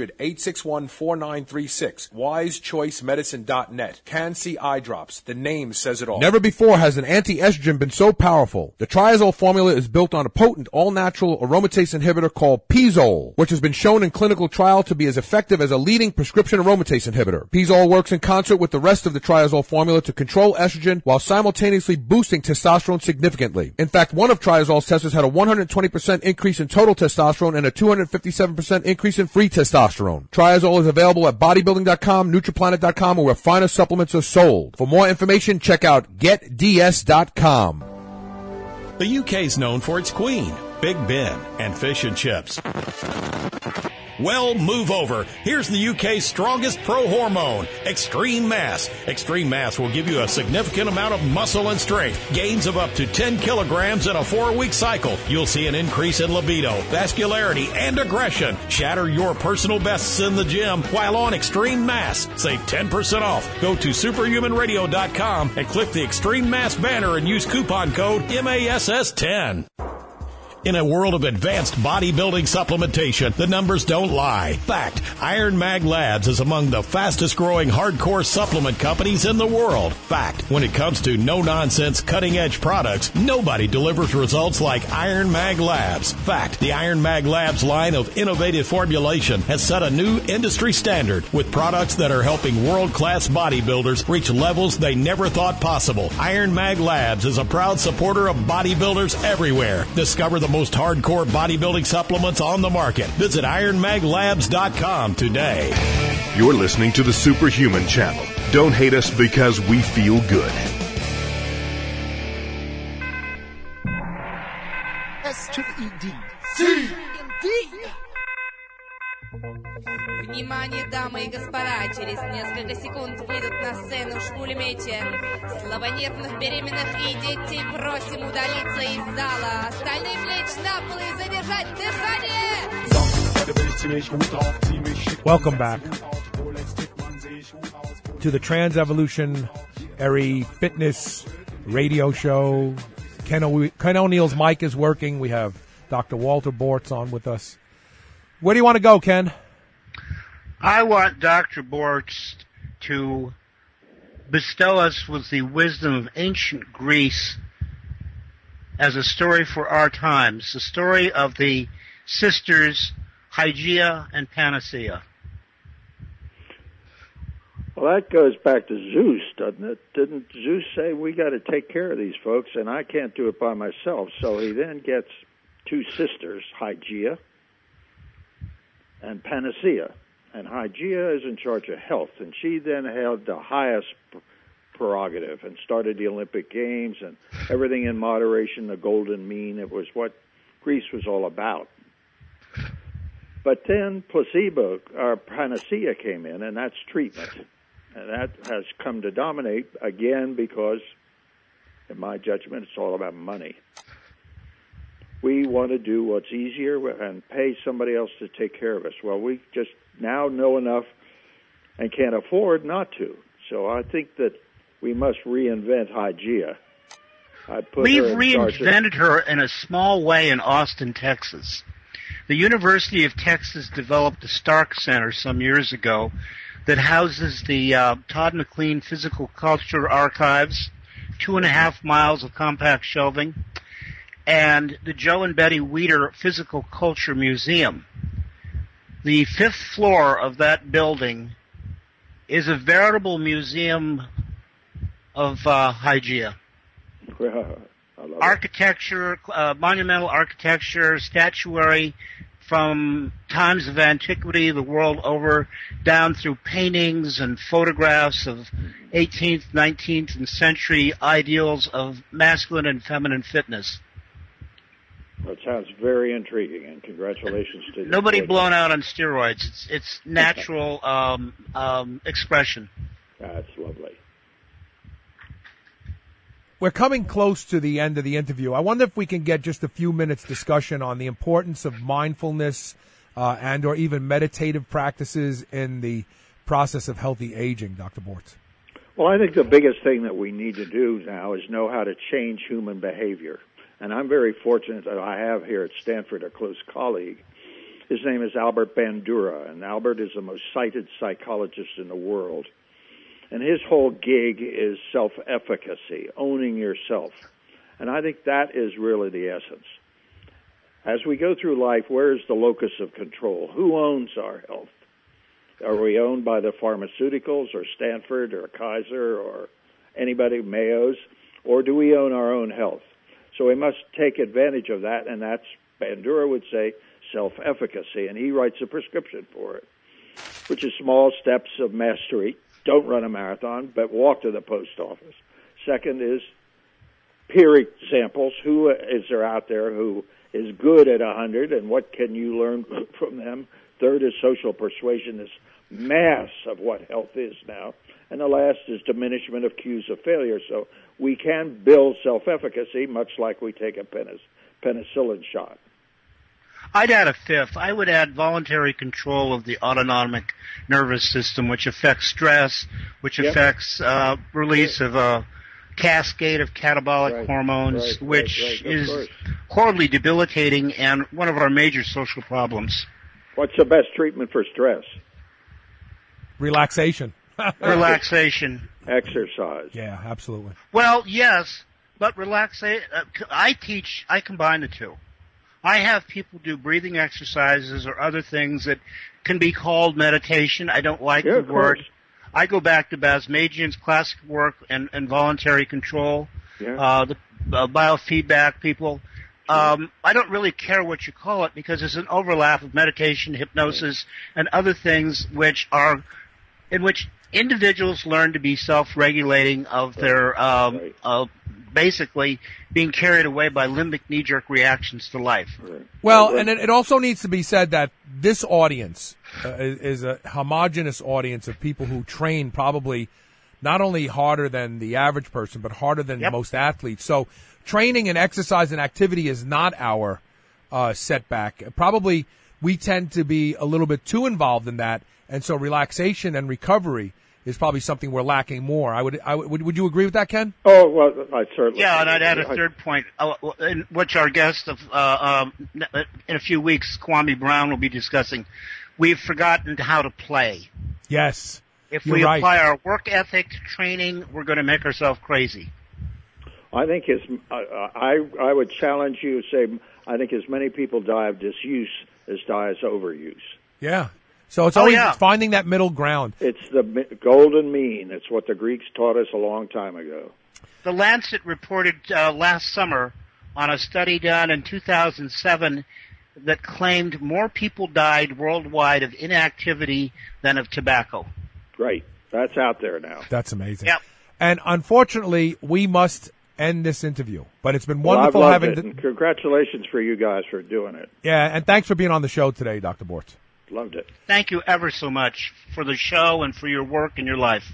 800-861-4936. wisechoicemedicine.net. Can-C eye drops. The name says it all. Never before has an anti-estrogen been so powerful. The Triazole formula is built on a potent all-natural aromatase inhibitor called Pizole, which has been shown in clinical trial to be as effective as a leading prescription aromatase inhibitor. Pizole works in concert with the rest of the Triazole formula to control estrogen while simultaneously boosting testosterone significantly. In fact, one of Triazole's testers had a 120% increase in total testosterone and a 257% increase in free testosterone. Triazole is available at bodybuilding.com, nutriplanet.com, or where finer supplements are sold. For more information, check out getds.com. The UK's known for its Queen, Big Ben, and fish and chips. Well, move over. Here's the UK's strongest pro hormone, Extreme Mass. Extreme Mass will give you a significant amount of muscle and strength, gains of up to 10 kilograms in a 4-week cycle. You'll see an increase in libido, vascularity, and aggression. Shatter your personal bests in the gym while on Extreme Mass. Save 10% off. Go to superhumanradio.com and click the Extreme Mass banner and use coupon code MASS10. In a world of advanced bodybuilding supplementation, the numbers don't lie. Fact, Iron Mag Labs is among the fastest-growing hardcore supplement companies in the world. Fact, when it comes to no-nonsense, cutting-edge products, nobody delivers results like Iron Mag Labs. Fact, the Iron Mag Labs line of innovative formulation has set a new industry standard with products that are helping world-class bodybuilders reach levels they never thought possible. Iron Mag Labs is a proud supporter of bodybuilders everywhere. Discover the most hardcore bodybuilding supplements on the market. Visit ironmaglabs.com today. You're listening to the Superhuman Channel. Don't hate us because we feel good. S-to-E-D. C-D. Внимание, дамы и господа, через несколько секунд выйдут на сцену шпулемети. Слабонервных, беременных и детей просим удалиться из зала. Остальным лечь на пол и задержать дыхание. Welcome back to the Trans-Evolutionary Fitness Radio Show. Ken O'Neill's mic is working. We have Dr. Walter Bortz on with us. Where do you want to go, Ken? I want Dr. Bortz to bestow us with the wisdom of ancient Greece as a story for our times, the story of the sisters Hygeia and Panacea. Well, that goes back to Zeus, doesn't it? Didn't Zeus say, we got to take care of these folks, and I can't do it by myself? So he then gets two sisters, Hygeia and Panacea. And Hygeia is in charge of health, and she then held the highest prerogative and started the Olympic Games and everything in moderation, the golden mean. It was what Greece was all about. But then Panacea came in, and that's treatment. And that has come to dominate, again, because, in my judgment, it's all about money. We want to do what's easier and pay somebody else to take care of us. Well, we just now know enough and can't afford not to. So I think that we must reinvent Hygeia. We've reinvented her in a small way in Austin, Texas. The University of Texas developed the Stark Center some years ago that houses the Todd McLean Physical Culture Archives, 2.5 miles of compact shelving, and the Joe and Betty Weider Physical Culture Museum. The 5th floor of that building is a veritable museum of Hygeia. Architecture, monumental architecture, statuary from times of antiquity the world over, down through paintings and photographs of 18th, 19th, and century ideals of masculine and feminine fitness. That sounds very intriguing, and congratulations to you. Nobody blown out on steroids. It's natural expression. That's lovely. We're coming close to the end of the interview. I wonder if we can get just a few minutes discussion on the importance of mindfulness and or even meditative practices in the process of healthy aging, Dr. Bortz. Well, I think the biggest thing that we need to do now is know how to change human behavior. And I'm very fortunate that I have here at Stanford a close colleague. His name is Albert Bandura, and Albert is the most cited psychologist in the world. And his whole gig is self-efficacy, owning yourself. And I think that is really the essence. As we go through life, where is the locus of control? Who owns our health? Are we owned by the pharmaceuticals or Stanford or Kaiser or anybody, Mayo's? Or do we own our own health? So we must take advantage of that, and that's, Bandura would say, self-efficacy. And he writes a prescription for it, which is small steps of mastery. Don't run a marathon, but walk to the post office. Second is peer examples. Who is there out there who is good at 100, and what can you learn from them? Third is social persuasion, this mass of what health is now. And the last is diminishment of cues of failure. So we can build self-efficacy much like we take a penicillin shot. I'd add a fifth. I would add voluntary control of the autonomic nervous system, which affects stress, which affects release of a cascade of catabolic hormones, which is horribly debilitating and one of our major social problems. What's the best treatment for stress? Relaxation. Relaxation. Exercise. Yeah, absolutely. Well, yes, but I combine the two. I have people do breathing exercises or other things that can be called meditation. I don't like the word. I go back to Basmajian's classic work and voluntary control, the biofeedback people. I don't really care what you call it because there's an overlap of meditation, hypnosis, and other things in which individuals learn to be self-regulating of their basically being carried away by limbic knee-jerk reactions to life. Well, and it also needs to be said that this audience is a homogenous audience of people who train probably not only harder than the average person, but harder than most athletes. So training and exercise and activity is not our setback. Probably we tend to be a little bit too involved in that, and so relaxation and recovery is probably something we're lacking more. Would you agree with that, Ken? Oh, well, I certainly. Yeah, and I'd add a third point, in which our guest in a few weeks, Kwame Brown, will be discussing. We've forgotten how to play. Yes. If we apply our work ethic to training, we're going to make ourselves crazy. I think I would challenge you to say I think as many people die of disuse as die as overuse. Yeah. So it's always finding that middle ground. It's the golden mean. It's what the Greeks taught us a long time ago. The Lancet reported last summer on a study done in 2007 that claimed more people died worldwide of inactivity than of tobacco. Right. That's out there now. That's amazing. Yep. And unfortunately, we must end this interview. But it's been wonderful I've loved having... it. And congratulations for you guys for doing it. Yeah, and thanks for being on the show today, Dr. Bortz. Loved it. Thank you ever so much for the show and for your work and your life.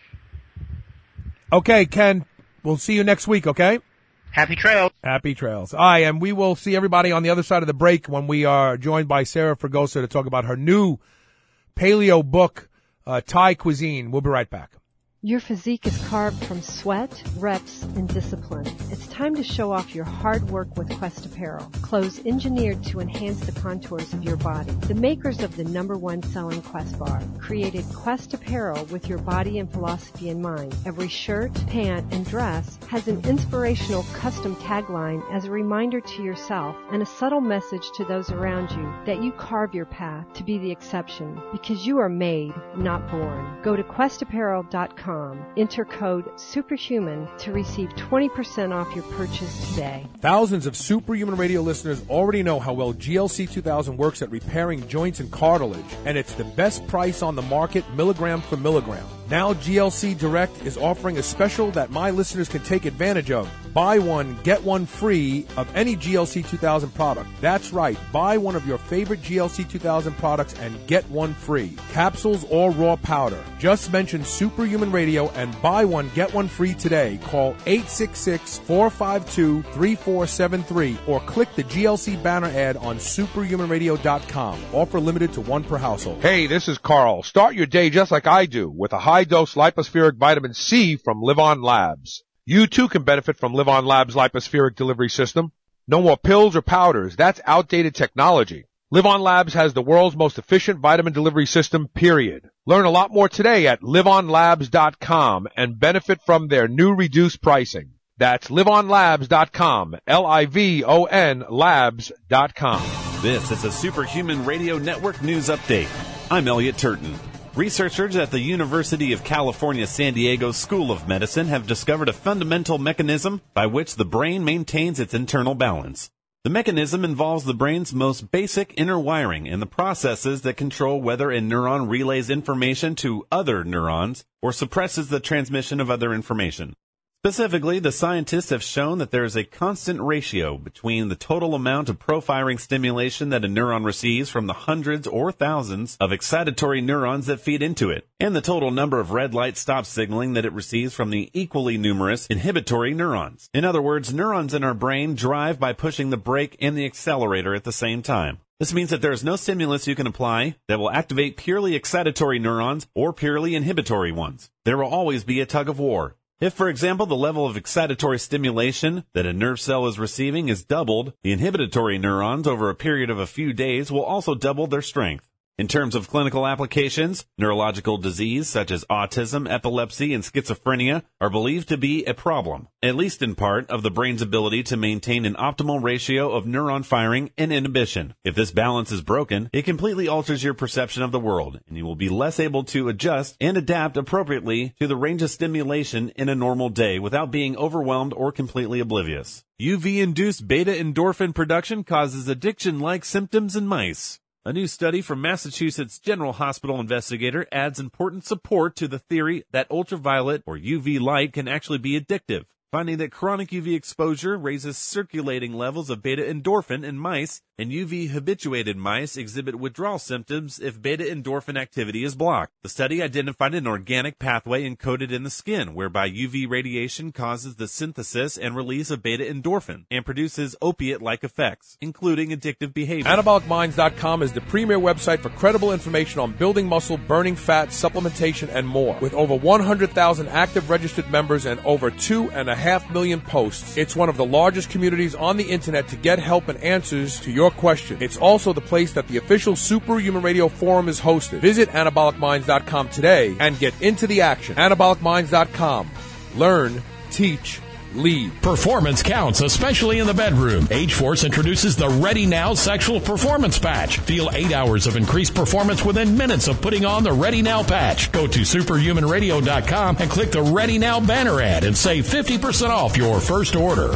Okay, Ken, we'll see you next week, okay? Happy trails. Happy trails. All right, and we will see everybody on the other side of the break when we are joined by Sarah Fregosa to talk about her new paleo book, Thai Cuisine. We'll be right back. Your physique is carved from sweat, reps, and discipline. It's time to show off your hard work with Quest Apparel. Clothes engineered to enhance the contours of your body. The makers of the #1 selling Quest bar created Quest Apparel with your body and philosophy in mind. Every shirt, pant, and dress has an inspirational custom tagline as a reminder to yourself and a subtle message to those around you that you carve your path to be the exception because you are made, not born. Go to questapparel.com. Enter code SUPERHUMAN to receive 20% off your purchase today. Thousands of Superhuman Radio listeners already know how well GLC 2000 works at repairing joints and cartilage, and it's the best price on the market, milligram for milligram. Now GLC Direct is offering a special that my listeners can take advantage of. Buy one, get one free of any GLC 2000 product. That's right. Buy one of your favorite GLC 2000 products and get one free. Capsules or raw powder. Just mention Superhuman Radio and buy one, get one free today. Call 866-452-3473 or click the GLC banner ad on superhumanradio.com. Offer limited to one per household. Hey, this is Carl. Start your day just like I do with a high-dose lipospheric vitamin C from Live On Labs. You too can benefit from Live On Labs' lipospheric delivery system. No more pills or powders. That's outdated technology. Live On Labs has the world's most efficient vitamin delivery system, period. Learn a lot more today at liveonlabs.com and benefit from their new reduced pricing. That's liveonlabs.com, Livon labs.com. This is a Superhuman Radio Network news update. I'm Elliot Turton. Researchers at the University of California, San Diego School of Medicine have discovered a fundamental mechanism by which the brain maintains its internal balance. The mechanism involves the brain's most basic inner wiring and the processes that control whether a neuron relays information to other neurons or suppresses the transmission of other information. Specifically, the scientists have shown that there is a constant ratio between the total amount of profiring stimulation that a neuron receives from the hundreds or thousands of excitatory neurons that feed into it, and the total number of red light stop signaling that it receives from the equally numerous inhibitory neurons. In other words, neurons in our brain drive by pushing the brake and the accelerator at the same time. This means that there is no stimulus you can apply that will activate purely excitatory neurons or purely inhibitory ones. There will always be a tug of war. If, for example, the level of excitatory stimulation that a nerve cell is receiving is doubled, the inhibitory neurons over a period of a few days will also double their strength. In terms of clinical applications, neurological disease such as autism, epilepsy, and schizophrenia are believed to be a problem, at least in part, of the brain's ability to maintain an optimal ratio of neuron firing and inhibition. If this balance is broken, it completely alters your perception of the world, and you will be less able to adjust and adapt appropriately to the range of stimulation in a normal day without being overwhelmed or completely oblivious. UV-induced beta-endorphin production causes addiction-like symptoms in mice. A new study from Massachusetts General Hospital investigator adds important support to the theory that ultraviolet or UV light can actually be addictive, finding that chronic UV exposure raises circulating levels of beta-endorphin in mice, and UV-habituated mice exhibit withdrawal symptoms if beta-endorphin activity is blocked. The study identified an organic pathway encoded in the skin, whereby UV radiation causes the synthesis and release of beta-endorphin and produces opiate-like effects, including addictive behavior. AnabolicMinds.com is the premier website for credible information on building muscle, burning fat, supplementation, and more. With over 100,000 active registered members and over 2.5 million posts, it's one of the largest communities on the internet to get help and answers to your question. It's also the place that the official Superhuman Radio Forum is hosted. Visit AnabolicMinds.com today and get into the action. AnabolicMinds.com. Learn, teach, lead. Performance counts, especially in the bedroom. H-Force introduces the Ready Now Sexual Performance Patch. Feel 8 hours of increased performance within minutes of putting on the Ready Now patch. Go to superhumanradio.com and click the Ready Now banner ad and save 50% off your first order.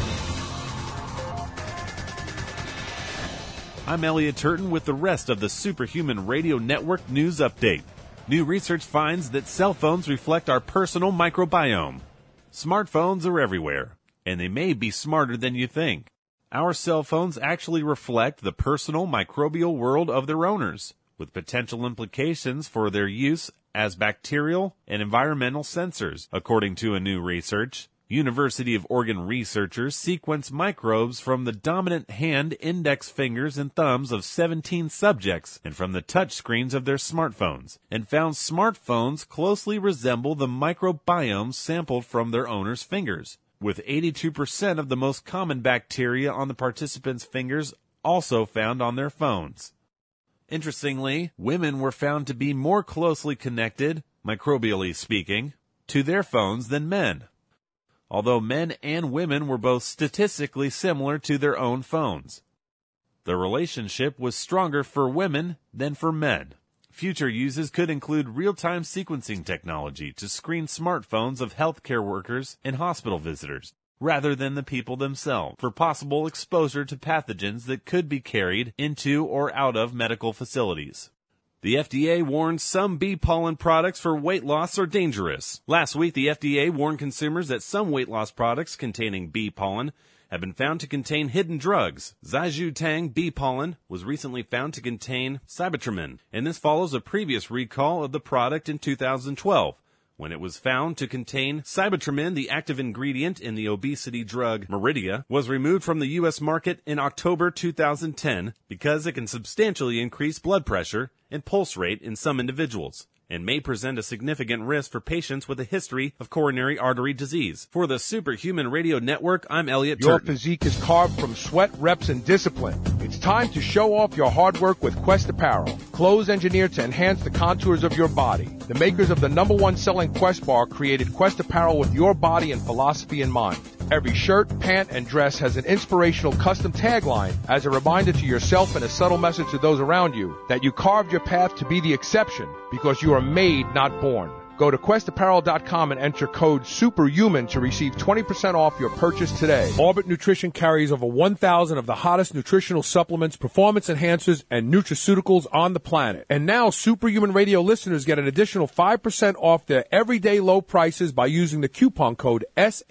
I'm Elliot Turton with the rest of the Superhuman Radio Network news update. New research finds that cell phones reflect our personal microbiome. Smartphones are everywhere, and they may be smarter than you think. Our cell phones actually reflect the personal microbial world of their owners, with potential implications for their use as bacterial and environmental sensors, according to a new research. University of Oregon researchers sequenced microbes from the dominant hand, index fingers, and thumbs of 17 subjects and from the touch screens of their smartphones, and found smartphones closely resemble the microbiome sampled from their owners' fingers, with 82% of the most common bacteria on the participants' fingers also found on their phones. Interestingly, women were found to be more closely connected, microbially speaking, to their phones than men, although men and women were both statistically similar to their own phones. The relationship was stronger for women than for men. Future uses could include real-time sequencing technology to screen smartphones of healthcare workers and hospital visitors, rather than the people themselves, for possible exposure to pathogens that could be carried into or out of medical facilities. The FDA warns some bee pollen products for weight loss are dangerous. Last week, the FDA warned consumers that some weight loss products containing bee pollen have been found to contain hidden drugs. Zhizhutang bee pollen was recently found to contain sibutramine, and this follows a previous recall of the product in 2012, when it was found to contain sibutramine. The active ingredient in the obesity drug Meridia was removed from the U.S. market in October 2010 because it can substantially increase blood pressure and pulse rate in some individuals, and may present a significant risk for patients with a history of coronary artery disease. For the Superhuman Radio Network, I'm Elliot Your Turton. physique is carved from sweat, reps, and discipline. It's time to show off your hard work with Quest Apparel. Clothes engineered to enhance the contours of your body. The makers of the #1 selling Quest bar created Quest Apparel with your body and philosophy in mind. Every shirt, pant, and dress has an inspirational custom tagline as a reminder to yourself and a subtle message to those around you that you carved your path to be the exception because you are made, not born. Go to questapparel.com and enter code SUPERHUMAN to receive 20% off your purchase today. Orbit Nutrition carries over 1,000 of the hottest nutritional supplements, performance enhancers, and nutraceuticals on the planet. And now Superhuman Radio listeners get an additional 5% off their everyday low prices by using the coupon code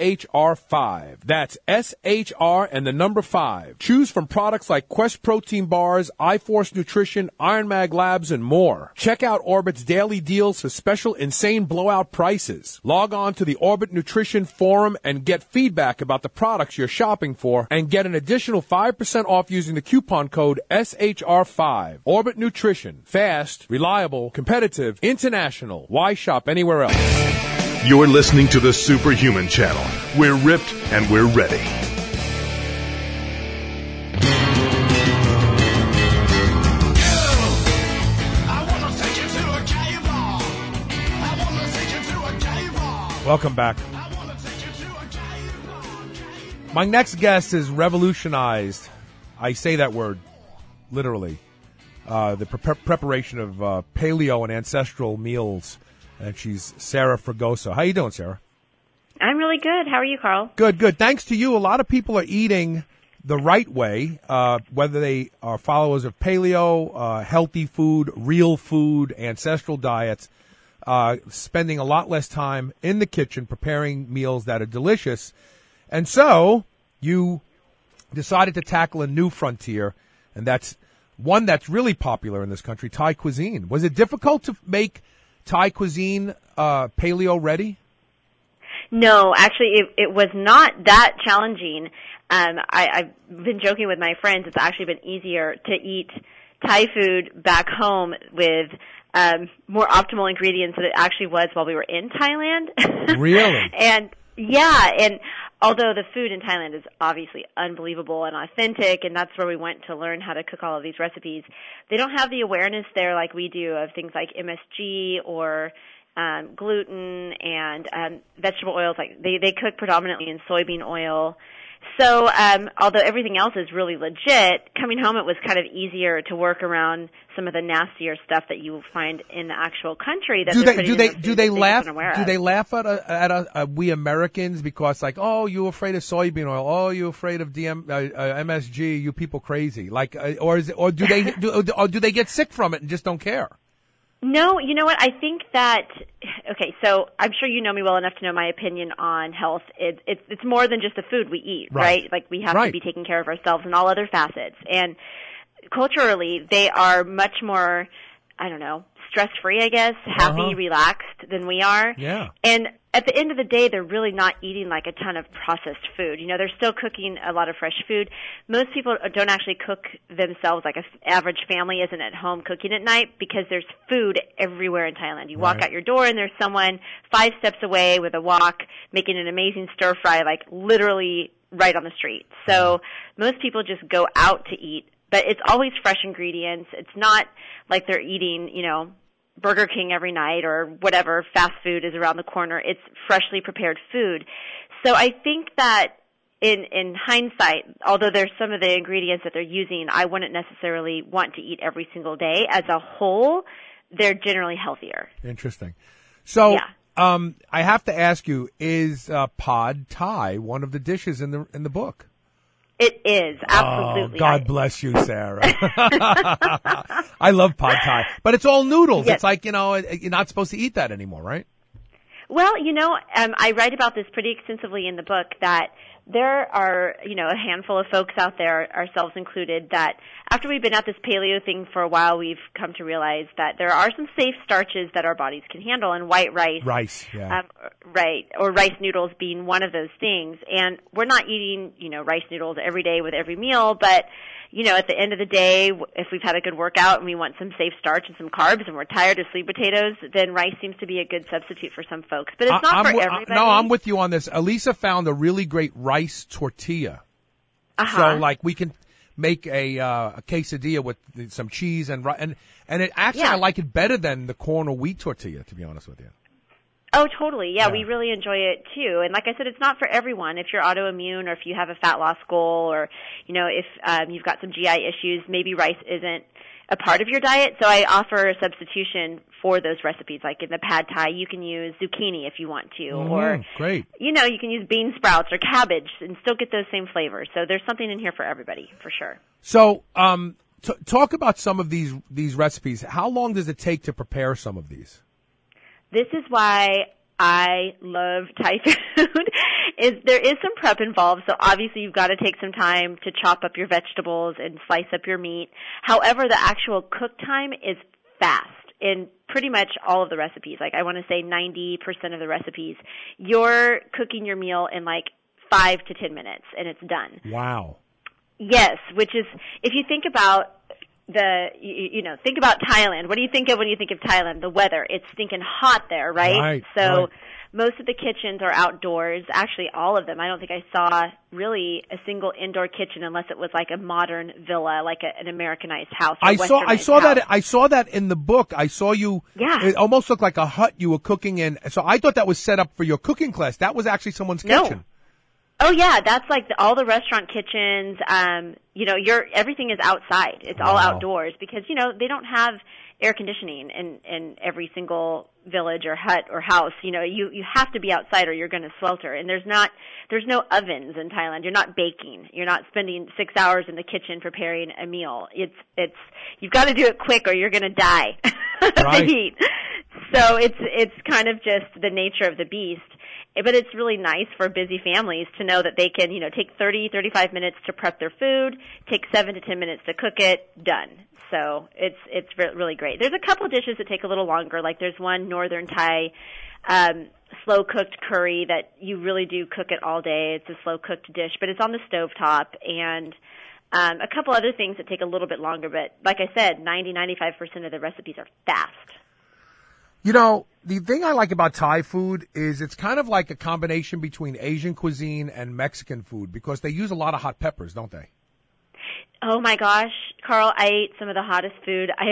SHR5. That's SHR and the number 5. Choose from products like Quest Protein Bars, iForce Nutrition, Iron Mag Labs, and more. Check out Orbit's daily deals for special insane blowout prices. Log on to the Orbit Nutrition Forum and get feedback about the products you're shopping for and get an additional 5% off using the coupon code SHR5. Orbit Nutrition. Fast, reliable, competitive, international. Why shop anywhere else? You're listening to the Superhuman Channel. We're ripped and we're ready. Welcome back. My next guest has revolutionized, I say that word literally, the preparation of paleo and ancestral meals, and she's Sarah Fragoso. How you doing, Sarah? I'm really good. How are you, Carl? Good, good. Thanks to you, a lot of people are eating the right way, whether they are followers of paleo, healthy food, real food, ancestral diets. Spending a lot less time in the kitchen preparing meals that are delicious. And so you decided to tackle a new frontier, and that's one that's really popular in this country, Thai cuisine. Was it difficult to make Thai cuisine paleo ready? No, actually, it was not that challenging. I've been joking with my friends. It's actually been easier to eat Thai food back home with more optimal ingredients than it actually was while we were in Thailand. Really? And although the food in Thailand is obviously unbelievable and authentic, and that's where we went to learn how to cook all of these recipes, they don't have the awareness there like we do of things like MSG or gluten and vegetable oils. Like they cook predominantly in soybean oil. So although everything else is really legit, coming home it was kind of easier to work around some of the nastier stuff that you will find in the actual country. That Do they laugh at we Americans because like, oh, you afraid of soybean oil? Oh, you afraid of MSG? You people crazy? Like, or do they get sick from it and just don't care? No, you know what? I think that, okay, so I'm sure you know me well enough to know my opinion on health. It's more than just the food we eat, right? Like we have to be taking care of ourselves in all other facets. And culturally, they are much more, I don't know, stress-free, I guess, happy, relaxed than we are. Yeah. And at the end of the day, they're really not eating like a ton of processed food. You know, they're still cooking a lot of fresh food. Most people don't actually cook themselves, like an average family isn't at home cooking at night because there's food everywhere in Thailand. You walk out your door and there's someone 5 steps away with a wok making an amazing stir fry, like literally right on the street. So most people just go out to eat, but it's always fresh ingredients. It's not like they're eating, you know, Burger King every night or whatever fast food is around the corner. It's freshly prepared food. So I think that in hindsight, although there's some of the ingredients that they're using, I wouldn't necessarily want to eat every single day. As a whole, they're generally healthier. Interesting. So I have to ask you, is Pad Thai one of the dishes in the book? It is, absolutely. Oh, God bless you, Sarah. I love Pad Thai. But it's all noodles. Yes. It's like, you know, you're not supposed to eat that anymore, right? Well, you know, I write about this pretty extensively in the book that there are, you know, a handful of folks out there, ourselves included, that after we've been at this paleo thing for a while, we've come to realize that there are some safe starches that our bodies can handle, and white rice. Or rice noodles being one of those things. And we're not eating, you know, rice noodles every day with every meal, but, you know, at the end of the day, if we've had a good workout and we want some safe starch and some carbs and we're tired of sweet potatoes, then rice seems to be a good substitute for some folks. But it's not for everybody. No, I'm with you on this. Elisa found a really great rice tortilla. So, like, we can make a quesadilla with some cheese and it actually, I like it better than the corn or wheat tortilla, to be honest with you. Oh, totally. Yeah, we really enjoy it too. And like I said, it's not for everyone. If you're autoimmune or if you have a fat loss goal or, you know, if you've got some GI issues, maybe rice isn't a part of your diet. So I offer a substitution for those recipes. Like in the Pad Thai, you can use zucchini if you want to. Or, great. You know, you can use bean sprouts or cabbage and still get those same flavors. So there's something in here for everybody, for sure. So, talk about some of these recipes. How long does it take to prepare some of these? This is why I love Thai food. There is some prep involved, so obviously you've got to take some time to chop up your vegetables and slice up your meat. However, the actual cook time is fast in pretty much all of the recipes. Like I want to say 90% of the recipes, you're cooking your meal in like 5 to 10 minutes and it's done. Wow. Yes, which is, if you think about think about Thailand. What do you think of when you think of Thailand? The weather. It's stinking hot there, right? So most of the kitchens are outdoors. Actually, all of them. I don't think I saw really a single indoor kitchen unless it was like a modern villa, like an Americanized house. I saw that in the book. I saw you. Yeah. It almost looked like a hut you were cooking in. So I thought that was set up for your cooking class. That was actually someone's kitchen. Oh yeah, that's like all the restaurant kitchens. You know, everything is outside. It's all outdoors because you know they don't have air conditioning in every single village or hut or house. You know, you have to be outside or you're going to swelter. And there's no ovens in Thailand. You're not baking. You're not spending 6 hours in the kitchen preparing a meal. It's you've got to do it quick or you're going to die of the heat. So it's kind of just the nature of the beast. But it's really nice for busy families to know that they can, you know, take 35 minutes to prep their food, take 7 to 10 minutes to cook it, done. So it's really great. There's a couple of dishes that take a little longer. Like there's one Northern Thai slow-cooked curry that you really do cook it all day. It's a slow-cooked dish, but it's on the stovetop. And a couple other things that take a little bit longer. But like I said, 90-95% of the recipes are fast. You know, the thing I like about Thai food is it's kind of like a combination between Asian cuisine and Mexican food because they use a lot of hot peppers, don't they? Oh my gosh, Carl, I ate some of the hottest food I have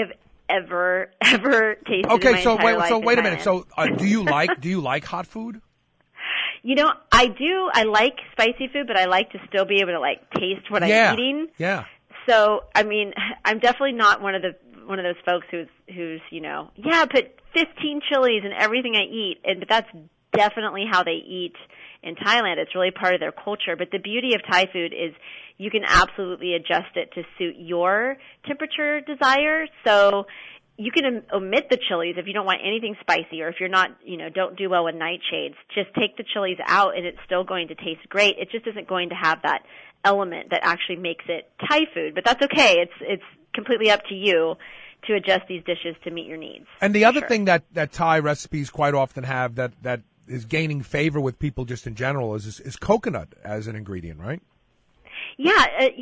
ever tasted in my entire life. So wait a minute. So do you like hot food? You know, I do. I like spicy food, but I like to still be able to like taste what I'm eating. Yeah. So, I mean, I'm definitely not one of those folks who's put 15 chilies in everything I eat, but that's definitely how they eat in Thailand. It's really part of their culture. But the beauty of Thai food is you can absolutely adjust it to suit your temperature desire. So you can omit the chilies if you don't want anything spicy, or if you're not, don't do well with nightshades. Just take the chilies out and it's still going to taste great. It just isn't going to have that element that actually makes it Thai food. But that's okay. It's completely up to you to adjust these dishes to meet your needs. And the other thing that Thai recipes quite often have that is gaining favor with people just in general is coconut as an ingredient, right? Yeah,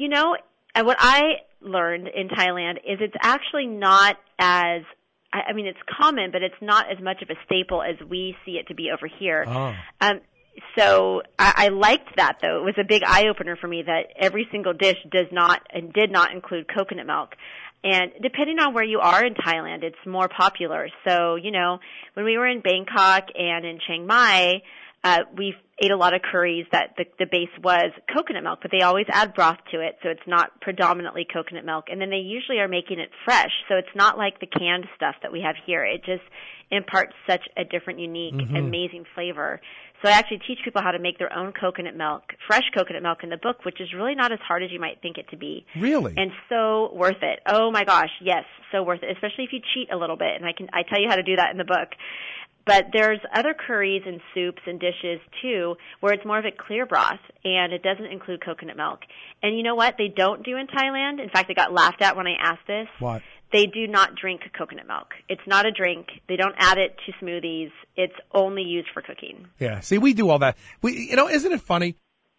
what I learned in Thailand is it's actually not as, I mean, it's common, but it's not as much of a staple as we see it to be over here. Oh. So I liked that, though. It was a big eye-opener for me that every single dish did not include coconut milk. And depending on where you are in Thailand, it's more popular. So, when we were in Bangkok and in Chiang Mai, we ate a lot of curries that the base was coconut milk, but they always add broth to it, so it's not predominantly coconut milk. And then they usually are making it fresh, so it's not like the canned stuff that we have here. It just imparts such a different, unique, amazing flavor. So I actually teach people how to make their own coconut milk, fresh coconut milk in the book, which is really not as hard as you might think it to be. Really? And so worth it. Oh my gosh, yes, so worth it, especially if you cheat a little bit. And I tell you how to do that in the book. But there's other curries and soups and dishes, too, where it's more of a clear broth, and it doesn't include coconut milk. And you know what they don't do in Thailand? In fact, I got laughed at when I asked this. What? They do not drink coconut milk. It's not a drink. They don't add it to smoothies. It's only used for cooking. Yeah, see, we do all that. Isn't it funny?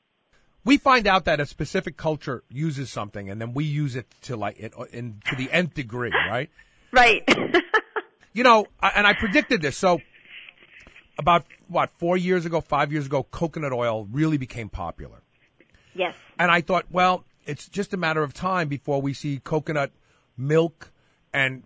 We find out that a specific culture uses something, and then we use it to to the nth degree, right? Right. And I predicted this. So about, 5 years ago, coconut oil really became popular. Yes. And I thought, well, it's just a matter of time before we see coconut milk. And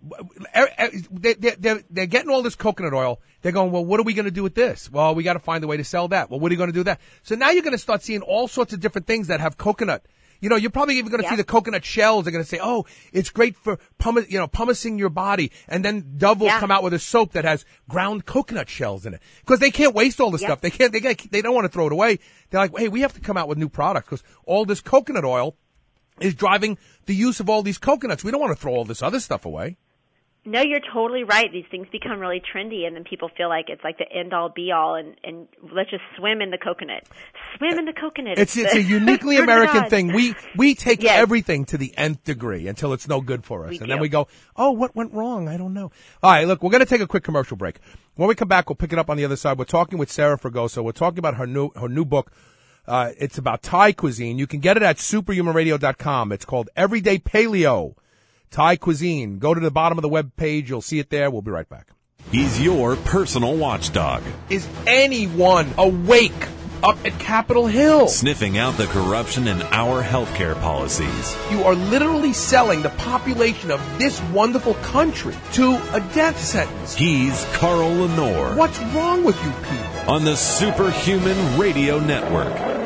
they're getting all this coconut oil. They're going, well, what are we going to do with this? Well, we got to find a way to sell that. Well, what are you going to do with that? So now you're going to start seeing all sorts of different things that have coconut. You're probably even going to see the coconut shells. They're going to say, oh, it's great for pumicing your body. And then Dove will come out with a soap that has ground coconut shells in it. Because they can't waste all this stuff. They don't want to throw it away. They're like, hey, we have to come out with new products because all this coconut oil is driving the use of all these coconuts. We don't want to throw all this other stuff away. No, you're totally right. These things become really trendy, and then people feel like it's like the end-all, be-all, and let's just swim in the coconut. Swim in the coconut. It's a uniquely American thing. We take everything to the nth degree until it's no good for us. Then we go, oh, what went wrong? I don't know. All right, look, we're going to take a quick commercial break. When we come back, we'll pick it up on the other side. We're talking with Sarah Fragoso. We're talking about her new book. It's about Thai cuisine. You can get it at superhumanradio.com. It's called Everyday Paleo. Thai cuisine. Go to the bottom of the web page. You'll see it there. We'll be right back. He's your personal watchdog. Is anyone awake up at Capitol Hill? Sniffing out the corruption in our healthcare policies. You are literally selling the population of this wonderful country to a death sentence. He's Carl Lenore. What's wrong with you people? On the Superhuman Radio Network.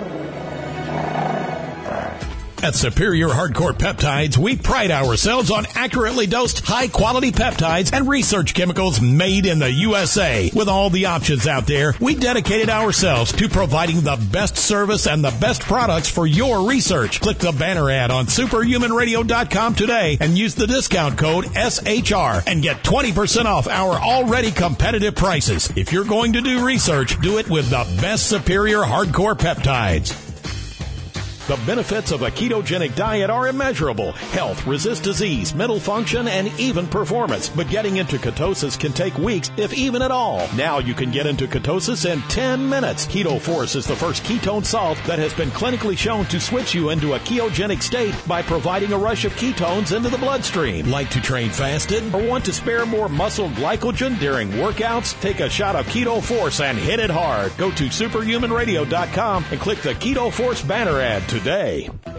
At Superior Hardcore Peptides, we pride ourselves on accurately dosed, high-quality peptides and research chemicals made in the USA. With all the options out there, we dedicated ourselves to providing the best service and the best products for your research. Click the banner ad on superhumanradio.com today and use the discount code SHR and get 20% off our already competitive prices. If you're going to do research, do it with the best Superior Hardcore Peptides. The benefits of a ketogenic diet are immeasurable. Health, resist disease, mental function, and even performance. But getting into ketosis can take weeks, if even at all. Now you can get into ketosis in 10 minutes. Keto Force is the first ketone salt that has been clinically shown to switch you into a ketogenic state by providing a rush of ketones into the bloodstream. Like to train fasted or want to spare more muscle glycogen during workouts? Take a shot of Keto Force and hit it hard. Go to superhumanradio.com and click the Keto Force banner ad today.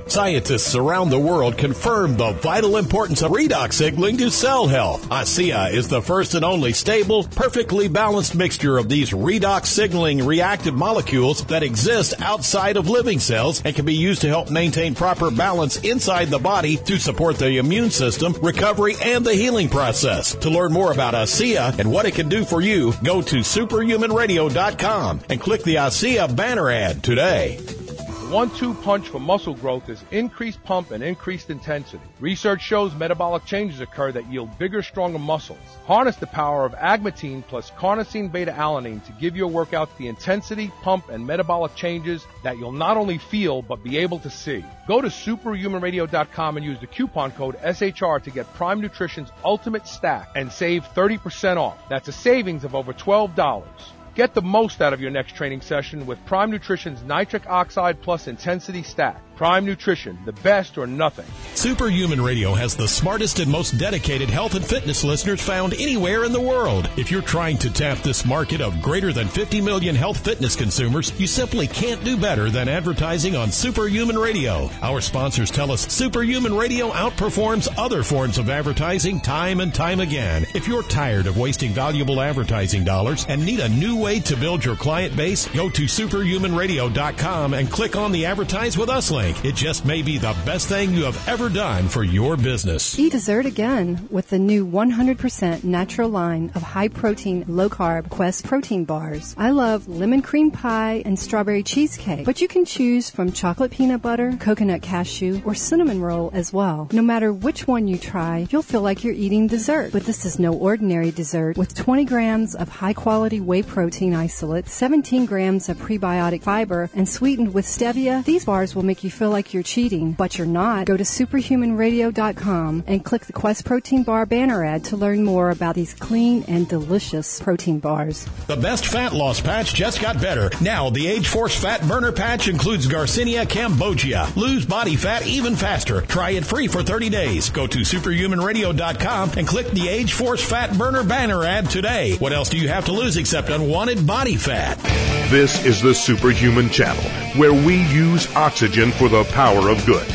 Scientists around the world confirm the vital importance of redox signaling to cell health. ASEA is the first and only stable, perfectly balanced mixture of these redox signaling reactive molecules that exist outside of living cells and can be used to help maintain proper balance inside the body to support the immune system, recovery, and the healing process. To learn more about ASEA and what it can do for you, go to superhumanradio.com and click the ASEA banner ad today. The 1-2 punch for muscle growth is increased pump and increased intensity. Research shows metabolic changes occur that yield bigger, stronger muscles. Harness the power of agmatine plus carnosine beta-alanine to give your workouts the intensity, pump, and metabolic changes that you'll not only feel but be able to see. Go to superhumanradio.com and use the coupon code SHR to get Prime Nutrition's Ultimate Stack and save 30% off. That's a savings of over $12. Get the most out of your next training session with Prime Nutrition's Nitric Oxide Plus Intensity Stack. Prime Nutrition, the best or nothing. Superhuman Radio has the smartest and most dedicated health and fitness listeners found anywhere in the world. If you're trying to tap this market of greater than 50 million health fitness consumers, you simply can't do better than advertising on Superhuman Radio. Our sponsors tell us Superhuman Radio outperforms other forms of advertising time and time again. If you're tired of wasting valuable advertising dollars and need a new way to build your client base, go to superhumanradio.com and click on the Advertise With Us link. It just may be the best thing you have ever done for your business. Eat dessert again with the new 100% natural line of high-protein, low-carb Quest protein bars. I love lemon cream pie and strawberry cheesecake, but you can choose from chocolate peanut butter, coconut cashew, or cinnamon roll as well. No matter which one you try, you'll feel like you're eating dessert. But this is no ordinary dessert. With 20 grams of high-quality whey protein isolate, 17 grams of prebiotic fiber, and sweetened with stevia, these bars will make you feel like you're cheating, but you're not. Go to superhumanradio.com and click the Quest Protein Bar banner ad to learn more about these clean and delicious protein bars. The best fat loss patch just got better. Now, the Age Force Fat Burner Patch includes Garcinia cambogia. Lose body fat even faster. Try it free for 30 days. Go to superhumanradio.com and click the Age Force Fat Burner banner ad today. What else do you have to lose except unwanted body fat? This is the Superhuman Channel, where we use oxygen for the power of good.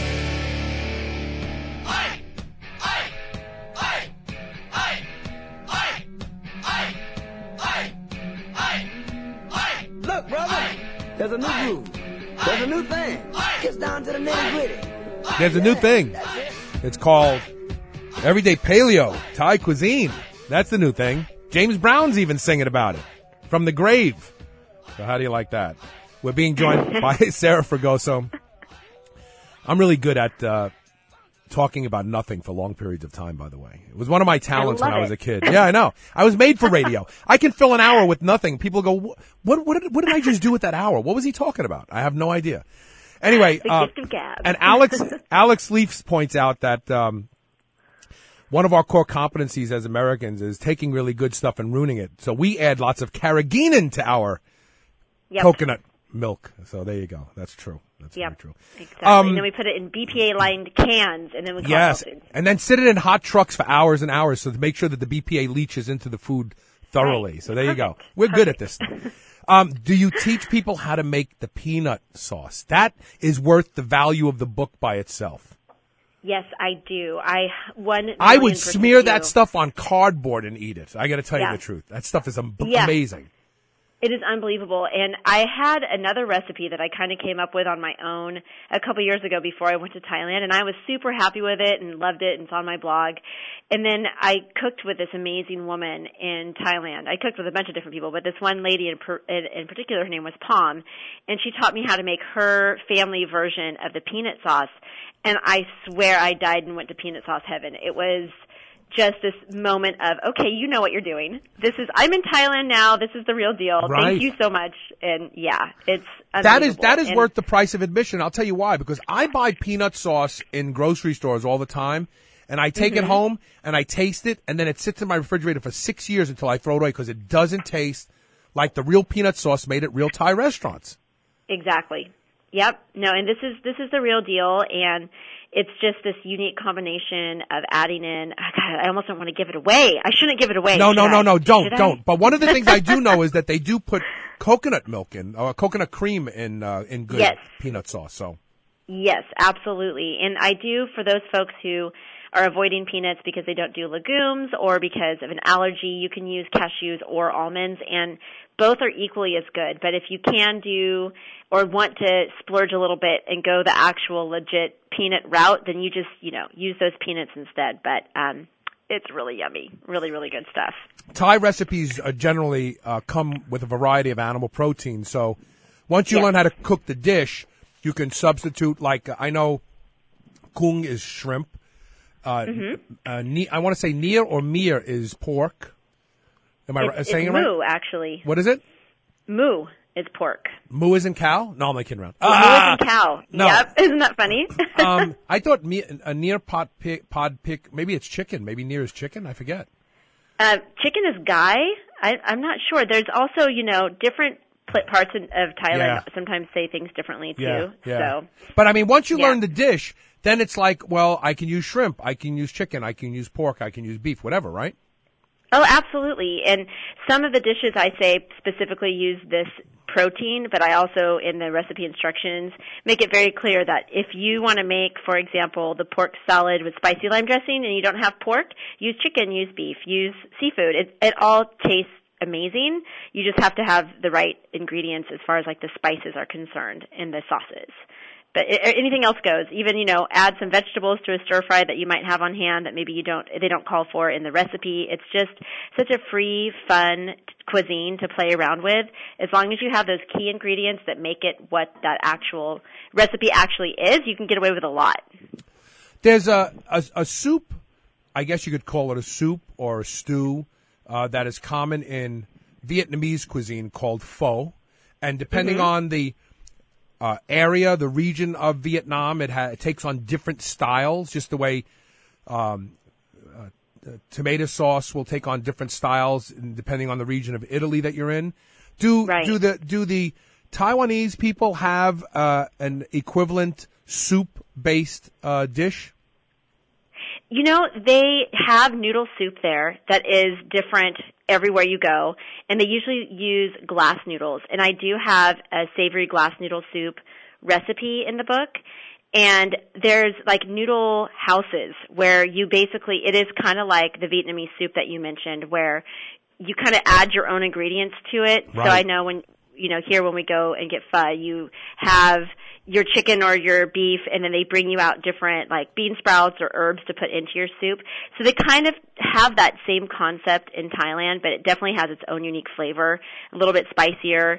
Look, brother, there's a new groove. There's a new thing. Gets down to the nitty-gritty. There's a new thing. It's called Everyday Paleo Thai Cuisine. That's the new thing. James Brown's even singing about it. From the grave. So how do you like that? We're being joined by Sarah Fragoso. I'm really good at talking about nothing for long periods of time, by the way. It was one of my talents when I was a kid. Yeah, I know. I was made for radio. I can fill an hour with nothing. People go, what did I just do with that hour? What was he talking about? I have no idea. Anyway, the gift of gab. And Alex Leafs points out that one of our core competencies as Americans is taking really good stuff and ruining it. So we add lots of carrageenan to our coconut milk. So there you go. That's true. That's very true. Exactly. And then we put it in BPA-lined cans, and then we yes, and then sit it in hot trucks for hours and hours so to make sure that the BPA leaches into the food thoroughly. Right. So there you go. We're good at this stuff. Do you teach people how to make the peanut sauce? That is worth the value of the book by itself. Yes, I do. I would smear that stuff on cardboard and eat it. I got to tell you the truth. That stuff is amazing. It is unbelievable. And I had another recipe that I kind of came up with on my own a couple years ago before I went to Thailand, and I was super happy with it and loved it, and it's on my blog. And then I cooked with this amazing woman in Thailand. I cooked with a bunch of different people, but this one lady in particular, her name was Pom, and she taught me how to make her family version of the peanut sauce. And I swear I died and went to peanut sauce heaven. It was just this moment of, okay, you know what you're doing. I'm in Thailand now. This is the real deal. Right. Thank you so much. And yeah, it's unbelievable. That is worth the price of admission. I'll tell you why. Because I buy peanut sauce in grocery stores all the time, and I take it home and I taste it, and then it sits in my refrigerator for 6 years until I throw it away because it doesn't taste like the real peanut sauce made at real Thai restaurants. Exactly. Yep. No, and this is the real deal, and it's just this unique combination of adding in. God, I almost don't want to give it away. I shouldn't give it away. No, don't. But one of the things I do know is that they do put coconut milk in, or coconut cream in good peanut sauce. So Yes, absolutely. And I do, for those folks who are avoiding peanuts because they don't do legumes or because of an allergy, you can use cashews or almonds, and both are equally as good. But if you can do or want to splurge a little bit and go the actual legit peanut route, then you just, use those peanuts instead. But it's really yummy. Really, really good stuff. Thai recipes generally come with a variety of animal protein. So once you learn how to cook the dish, you can substitute, like, I know kung is shrimp. I want to say neer or mir is pork. Am I saying it right? Moo, actually. What is it? Moo is pork. Moo isn't cow? No, I'm kidding around. Moo isn't cow. No. Yep. Isn't that funny? I thought a neer pod pig, maybe it's chicken. Maybe neer is chicken. I forget. Chicken is gai. I'm not sure. There's also, different parts of Thailand sometimes say things differently too. Yeah. So, but I mean, once you learn the dish, then it's like, well, I can use shrimp, I can use chicken, I can use pork, I can use beef, whatever, right? Oh, absolutely. And some of the dishes I say specifically use this protein, but I also, in the recipe instructions, make it very clear that if you want to make, for example, the pork salad with spicy lime dressing and you don't have pork, use chicken, use beef, use seafood. It all tastes amazing. You just have to have the right ingredients as far as like the spices are concerned in the sauces. But anything else goes. Even, add some vegetables to a stir fry that you might have on hand that maybe they don't call for in the recipe. It's just such a free, fun cuisine to play around with. As long as you have those key ingredients that make it what that actual recipe actually is, you can get away with a lot. There's a soup, I guess you could call it a soup or a stew, that is common in Vietnamese cuisine called pho. And depending on the area, the region of Vietnam, it takes on different styles, just the way tomato sauce will take on different styles depending on the region of Italy that you're in. Do the Taiwanese people have an equivalent soup-based dish? They have noodle soup there that is different everywhere you go, and they usually use glass noodles. And I do have a savory glass noodle soup recipe in the book. And there's like noodle houses where you basically, it is kind of like the Vietnamese soup that you mentioned, where you kind of add your own ingredients to it. Right. So I know when, here when we go and get pho, you have your chicken or your beef, and then they bring you out different like bean sprouts or herbs to put into your soup. So they kind of have that same concept in Thailand, but it definitely has its own unique flavor, a little bit spicier.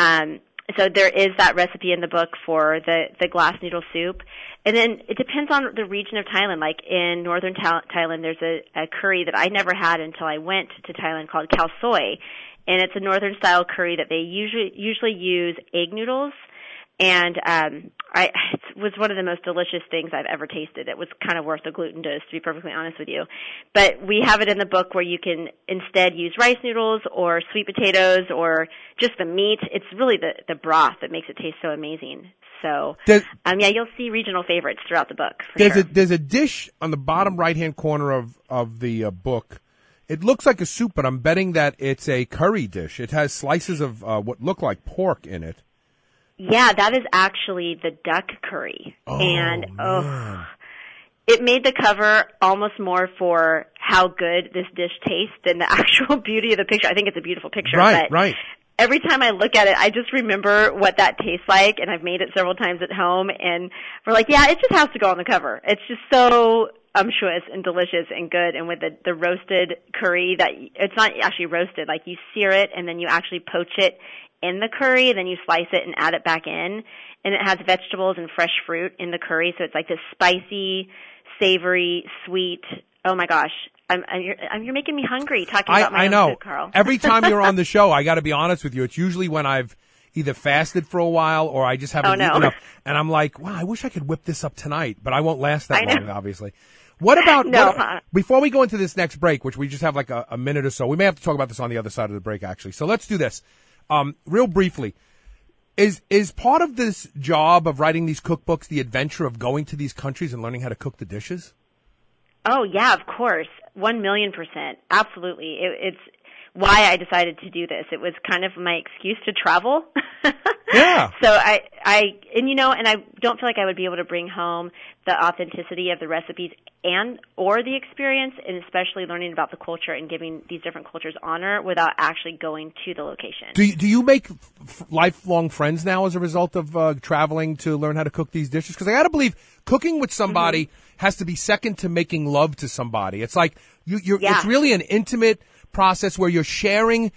So there is that recipe in the book for the glass noodle soup. And then it depends on the region of Thailand. Like in northern Thailand, there's a curry that I never had until I went to Thailand called khao soi. And it's a northern style curry that they usually use egg noodles. And it was one of the most delicious things I've ever tasted. It was kind of worth the gluten dose, to be perfectly honest with you. But we have it in the book where you can instead use rice noodles or sweet potatoes or just the meat. It's really the broth that makes it taste so amazing. So, you'll see regional favorites throughout the book. There's a dish on the bottom right-hand corner of the book. It looks like a soup, but I'm betting that it's a curry dish. It has slices of what look like pork in it. Yeah, that is actually the duck curry. Man. It made the cover almost more for how good this dish tastes than the actual beauty of the picture. I think it's a beautiful picture. Right. Every time I look at it, I just remember what that tastes like, and I've made it several times at home, and we're like, yeah, it just has to go on the cover. It's just so umptuous and delicious and good, and with the roasted curry that, it's not actually roasted, like you sear it, and then you actually poach it in the curry, then you slice it and add it back in, and it has vegetables and fresh fruit in the curry, so it's like this spicy, savory, sweet. Oh my gosh, you're making me hungry talking about my own food, Carl. Every time you're on the show, I got to be honest with you, it's usually when I've either fasted for a while or I just haven't eaten enough, and I'm like, wow, I wish I could whip this up tonight, but I won't last that long, obviously. What about, before we go into this next break, which we just have like a minute or so, we may have to talk about this on the other side of the break, actually. So let's do this. Real briefly, is part of this job of writing these cookbooks the adventure of going to these countries and learning how to cook the dishes? Oh, yeah, of course. 1,000,000%. Absolutely. why I decided to do this. It was kind of my excuse to travel. Yeah. So I don't feel like I would be able to bring home the authenticity of the recipes or the experience, and especially learning about the culture and giving these different cultures honor without actually going to the location. Do you make lifelong friends now as a result of traveling to learn how to cook these dishes? Because I got to believe cooking with somebody has to be second to making love to somebody. It's like it's really an intimate process where you're sharing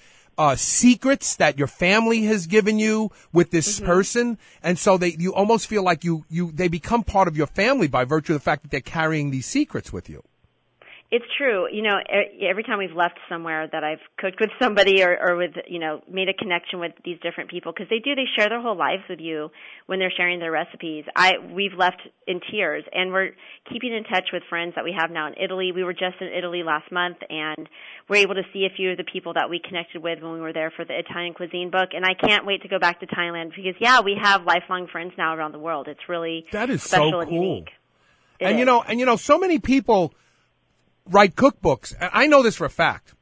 secrets that your family has given you with this person, and so you almost feel like they become part of your family by virtue of the fact that they're carrying these secrets with you. It's true. Every time we've left somewhere that I've cooked with somebody or with, made a connection with these different people, because they share their whole lives with you when they're sharing their recipes. We've left in tears, and we're keeping in touch with friends that we have now in Italy. We were just in Italy last month, and we're able to see a few of the people that we connected with when we were there for the Italian cuisine book. And I can't wait to go back to Thailand because, we have lifelong friends now around the world. It's really that is special so and cool. unique. So many people write cookbooks. And I know this for a fact.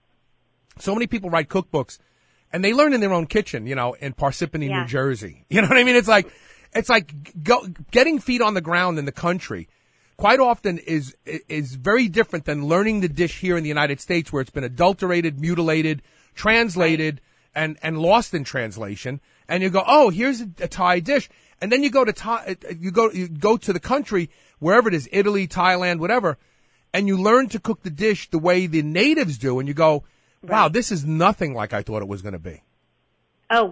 So many people write cookbooks, and they learn in their own kitchen, in Parsippany, New Jersey. You know what I mean? It's like getting feet on the ground in the country quite often is very different than learning the dish here in the United States, where it's been adulterated, mutilated, translated, and lost in translation. And you go, oh, here's a Thai dish. And then you go to you go to the country, wherever it is, Italy, Thailand, whatever, and you learn to cook the dish the way the natives do, and you go, wow, this is nothing like I thought it was going to be. Oh,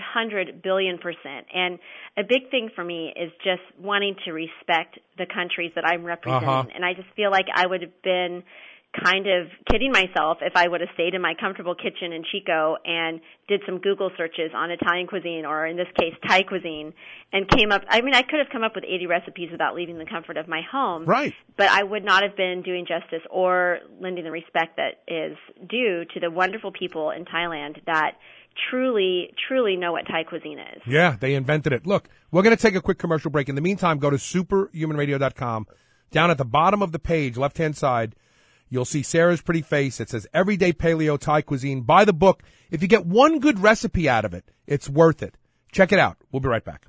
100 billion%. And a big thing for me is just wanting to respect the countries that I'm representing. And I just feel like I would have been kind of kidding myself if I would have stayed in my comfortable kitchen in Chico and did some Google searches on Italian cuisine, or in this case, Thai cuisine, and came up, I could have come up with 80 recipes without leaving the comfort of my home. Right. But I would not have been doing justice or lending the respect that is due to the wonderful people in Thailand that truly, truly know what Thai cuisine is. Yeah, they invented it. Look, we're going to take a quick commercial break. In the meantime, go to superhumanradio.com. Down at the bottom of the page, left-hand side, you'll see Sarah's pretty face. It says Everyday Paleo Thai Cuisine. Buy the book. If you get one good recipe out of it, it's worth it. Check it out. We'll be right back.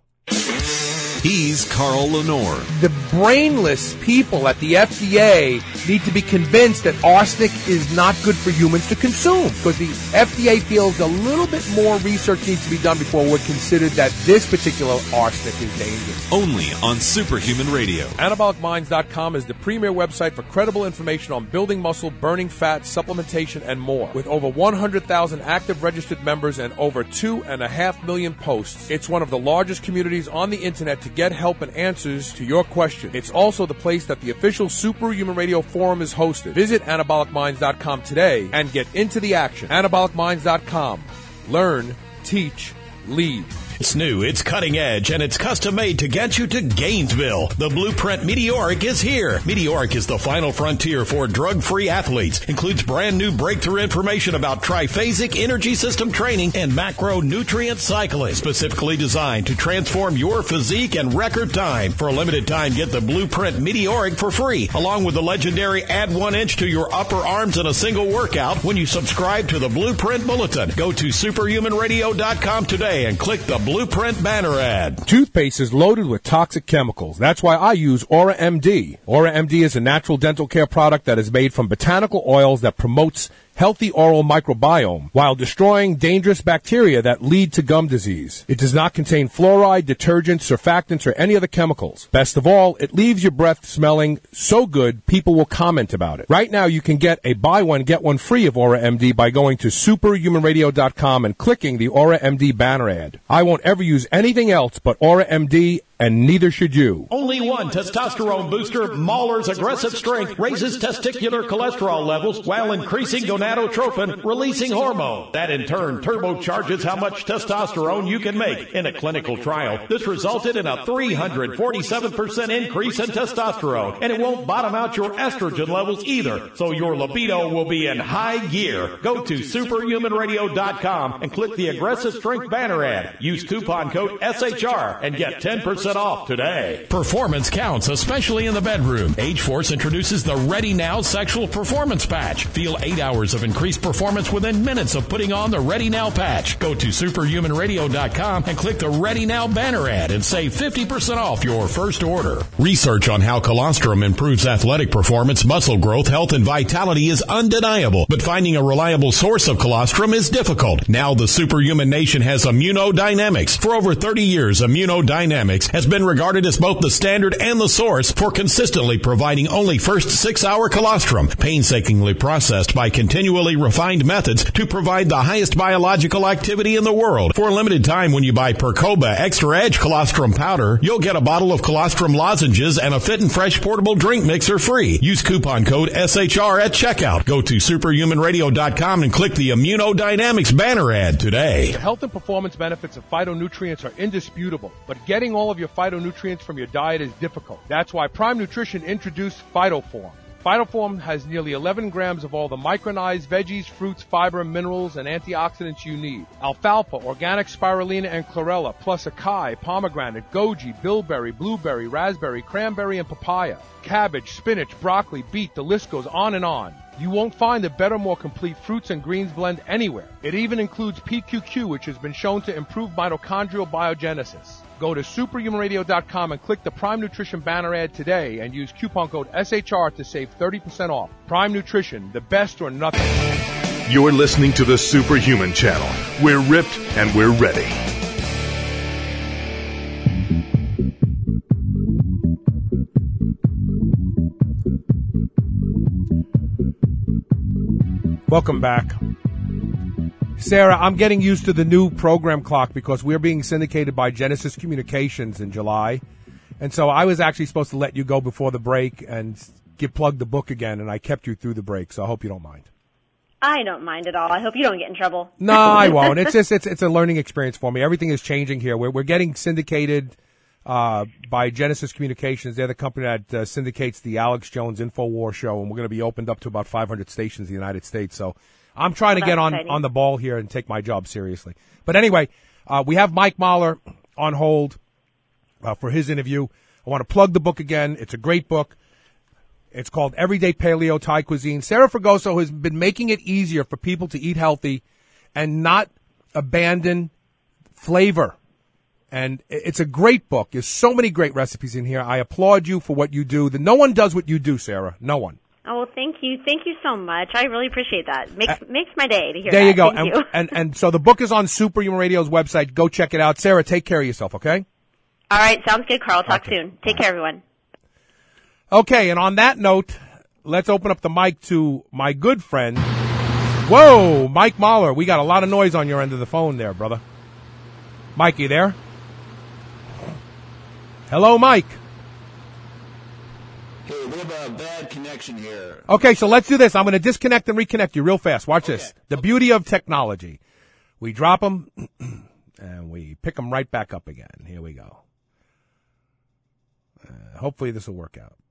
He's Carl Lenore. The brainless people at the FDA need to be convinced that arsenic is not good for humans to consume, because the FDA feels a little bit more research needs to be done before we're considered that this particular arsenic is dangerous. Only on Superhuman Radio. AnabolicMinds.com is the premier website for credible information on building muscle, burning fat, supplementation, and more. With over 100,000 active registered members and over 2.5 million posts, it's one of the largest communities on the internet to get help and answers to your questions. It's also the place that the official Superhuman Radio Forum is hosted. Visit AnabolicMinds.com today and get into the action. AnabolicMinds.com. Learn, teach, lead. It's new, it's cutting edge, and it's custom made to get you to Gainesville. The Blueprint Meteoric is here. Meteoric is the final frontier for drug-free athletes. Includes brand new breakthrough information about triphasic energy system training and macronutrient cycling, specifically designed to transform your physique in record time. For a limited time, get the Blueprint Meteoric for free, along with the legendary Add 1 Inch to Your Upper Arms in a Single Workout when you subscribe to the Blueprint Bulletin. Go to superhumanradio.com today and click the Blueprint banner ad. Toothpaste is loaded with toxic chemicals. That's why I use Aura MD. Aura MD is a natural dental care product that is made from botanical oils that promotes healthy oral microbiome while destroying dangerous bacteria that lead to gum disease. It does not contain fluoride, detergents, surfactants, or any other chemicals. Best of all, it leaves your breath smelling so good people will comment about it. Right now, you can get a buy one, get one free of Aura MD by going to superhumanradio.com and clicking the Aura MD banner ad. I won't ever use anything else but Aura MD, and neither should you. Only one testosterone booster, Mahler's Aggressive Strength, raises testicular cholesterol levels while increasing gonadotropin, releasing hormone. That in turn turbocharges how much testosterone you can make. In a clinical trial, this resulted in a 347% increase in testosterone, and it won't bottom out your estrogen levels either, so your libido will be in high gear. Go to superhumanradio.com and click the Aggressive Strength banner ad. Use coupon code SHR and get 10% off today. Performance counts, especially in the bedroom. H-Force introduces the Ready Now Sexual Performance Patch. Feel 8 hours of increased performance within minutes of putting on the Ready Now patch. Go to superhumanradio.com and click the Ready Now banner ad and save 50% off your first order. Research on how colostrum improves athletic performance, muscle growth, health, and vitality is undeniable, but finding a reliable source of colostrum is difficult. Now the Superhuman Nation has Immunodynamics. For over 30 years, Immunodynamics has been regarded as both the standard and the source for consistently providing only first 6-hour colostrum, painstakingly processed by continually refined methods to provide the highest biological activity in the world. For a limited time, when you buy Percoba Extra Edge Colostrum Powder, you'll get a bottle of colostrum lozenges and a Fit and Fresh portable drink mixer free. Use coupon code SHR at checkout. Go to superhumanradio.com and click the Immunodynamics banner ad today. The health and performance benefits of phytonutrients are indisputable, but getting all of your phytonutrients from your diet is difficult. That's why Prime Nutrition introduced PhytoForm. PhytoForm has nearly 11 grams of all the micronized veggies, fruits, fiber, minerals, and antioxidants you need. Alfalfa, organic spirulina, and chlorella, plus acai, pomegranate, goji, bilberry, blueberry, raspberry, cranberry, and papaya. Cabbage, spinach, broccoli, beet, the list goes on and on. You won't find a better, more complete fruits and greens blend anywhere. It even includes PQQ, which has been shown to improve mitochondrial biogenesis. Go to superhumanradio.com and click the Prime Nutrition banner ad today and use coupon code SHR to save 30% off. Prime Nutrition, the best or nothing. You're listening to the Superhuman Channel. We're ripped and we're ready. Welcome back. Sarah, I'm getting used to the new program clock because we're being syndicated by Genesis Communications in July. And so I was actually supposed to let you go before the break and plug the book again, and I kept you through the break, so I hope you don't mind. I don't mind at all. I hope you don't get in trouble. No, I won't. It's just it's a learning experience for me. Everything is changing here. We're getting syndicated by Genesis Communications. They're the company that syndicates the Alex Jones InfoWars show, and we're going to be opened up to about 500 stations in the United States. So I'm trying to get on the ball here and take my job seriously. But anyway, we have Mike Mahler on hold for his interview. I want to plug the book again. It's a great book. It's called Everyday Paleo Thai Cuisine. Sarah Fragoso has been making it easier for people to eat healthy and not abandon flavor. And it's a great book. There's so many great recipes in here. I applaud you for what you do. No one does what you do, Sarah. No one. Oh, well, thank you. Thank you so much. I really appreciate that. Makes my day to hear there that. There you go. Thank you. And so the book is on Superhuman Radio's website. Go check it out. Sarah, take care of yourself, okay? All right. Sounds good, Carl. Talk soon. Take care, everyone. Okay, and on that note, let's open up the mic to my good friend. Whoa, Mike Mahler. We got a lot of noise on your end of the phone there, brother. Mike, you there? Hello, Mike. Hey, we have a bad connection here. Okay, so let's do this. I'm going to disconnect and reconnect you real fast. Watch this. The beauty of technology. We drop them, and we pick them right back up again. Here we go. Hopefully this will work out.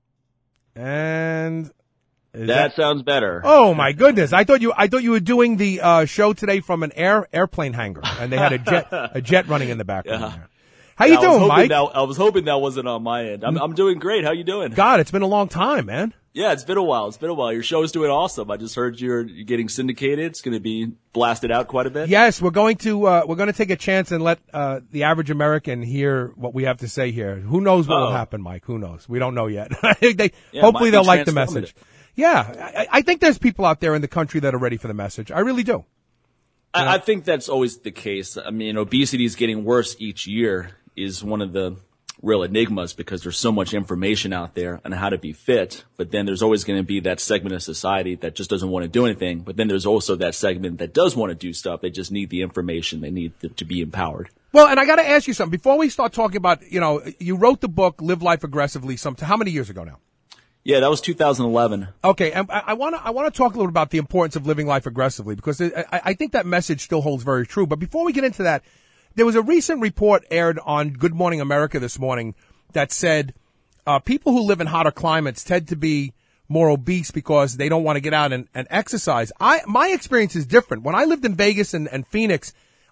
And that sounds better. Oh my goodness! I thought you were doing the show today from an airplane hangar, and they had a jet running in the background. Yeah. There. How you doing, Mike? I was hoping that wasn't on my end. I'm doing great. How you doing? God, it's been a long time, man. Yeah, it's been a while. Your show's doing awesome. I just heard you're getting syndicated. It's going to be blasted out quite a bit. Yes, we're going to take a chance and let the average American hear what we have to say here. Who knows what will happen, Mike? Who knows? We don't know yet. Hopefully they'll like the message. Yeah, I think there's people out there in the country that are ready for the message. I really do. I think that's always the case. I mean, obesity is getting worse each year is one of the real enigmas because there's so much information out there on how to be fit, but then there's always going to be that segment of society that just doesn't want to do anything, but then there's also that segment that does want to do stuff. They just need the information. They need to be empowered. Well, and I got to ask you something. Before we start talking about, you wrote the book, Live Life Aggressively, how many years ago now? Yeah, that was 2011. Okay, and I want to talk a little about the importance of living life aggressively because I think that message still holds very true. But before we get into that, there was a recent report aired on Good Morning America this morning that said people who live in hotter climates tend to be more obese because they don't want to get out and exercise. My experience is different. When I lived in Vegas and Phoenix,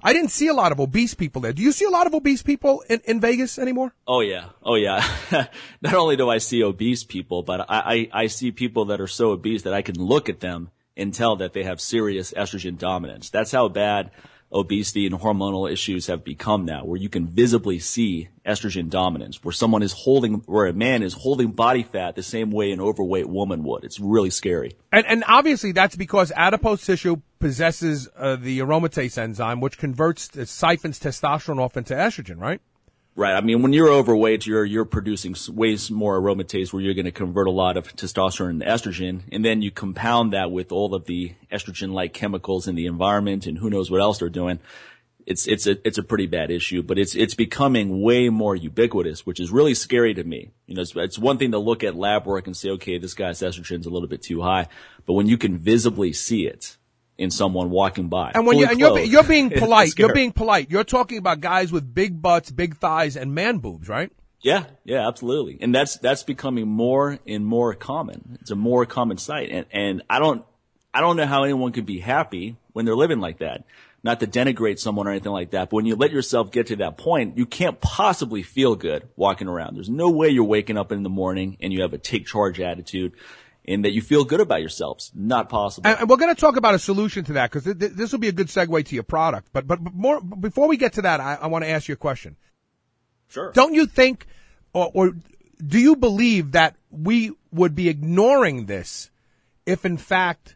I didn't see a lot of obese people there. Do you see a lot of obese people in Vegas anymore? Oh yeah. Not only do I see obese people, but I see people that are so obese that I can look at them and tell that they have serious estrogen dominance. That's how bad obesity and hormonal issues have become now, where you can visibly see estrogen dominance, where a man is holding body fat the same way an overweight woman would. It's really scary. And obviously that's because adipose tissue possesses the aromatase enzyme, which siphons testosterone off into estrogen, right? Right. I mean, when you're overweight, you're producing way more aromatase, where you're going to convert a lot of testosterone into estrogen, and then you compound that with all of the estrogen-like chemicals in the environment, and who knows what else they're doing. It's a pretty bad issue, but it's becoming way more ubiquitous, which is really scary to me. You know, it's one thing to look at lab work and say, okay, this guy's estrogen's a little bit too high, but when you can visibly see it in someone walking by. And when you're being polite, You're talking about guys with big butts, big thighs, and man boobs, right? Yeah, absolutely. And that's becoming more and more common. It's a more common sight. And I don't know how anyone could be happy when they're living like that. Not to denigrate someone or anything like that, but when you let yourself get to that point, you can't possibly feel good walking around. There's no way you're waking up in the morning and you have a take charge attitude and that you feel good about yourselves. Not possible. And we're going to talk about a solution to that, because this will be a good segue to your product. But more before we get to that, I want to ask you a question. Sure. Don't you think, or do you believe that we would be ignoring this if, in fact,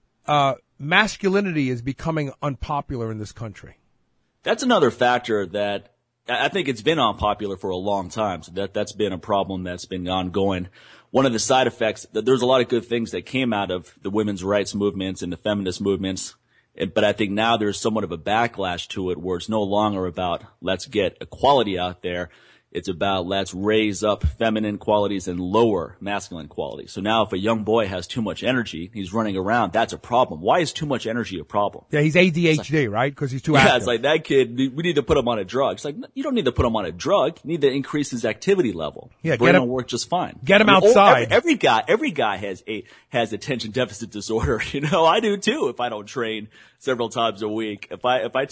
masculinity is becoming unpopular in this country? That's another factor that I think it's been unpopular for a long time. So that's been a problem that's been ongoing. One of the side effects, there's a lot of good things that came out of the women's rights movements and the feminist movements. But I think now there's somewhat of a backlash to it, where it's no longer about let's get equality out there. It's about let's raise up feminine qualities and lower masculine qualities. So now if a young boy has too much energy, he's running around, that's a problem. Why is too much energy a problem? Yeah, he's ADHD, right? Because he's too active. Yeah, it's like that kid, we need to put him on a drug. It's like, you don't need to put him on a drug. You need to increase his activity level. Yeah, brain will work just fine. Get him outside. Every guy has attention deficit disorder. You know, I do too if I don't train several times a week. If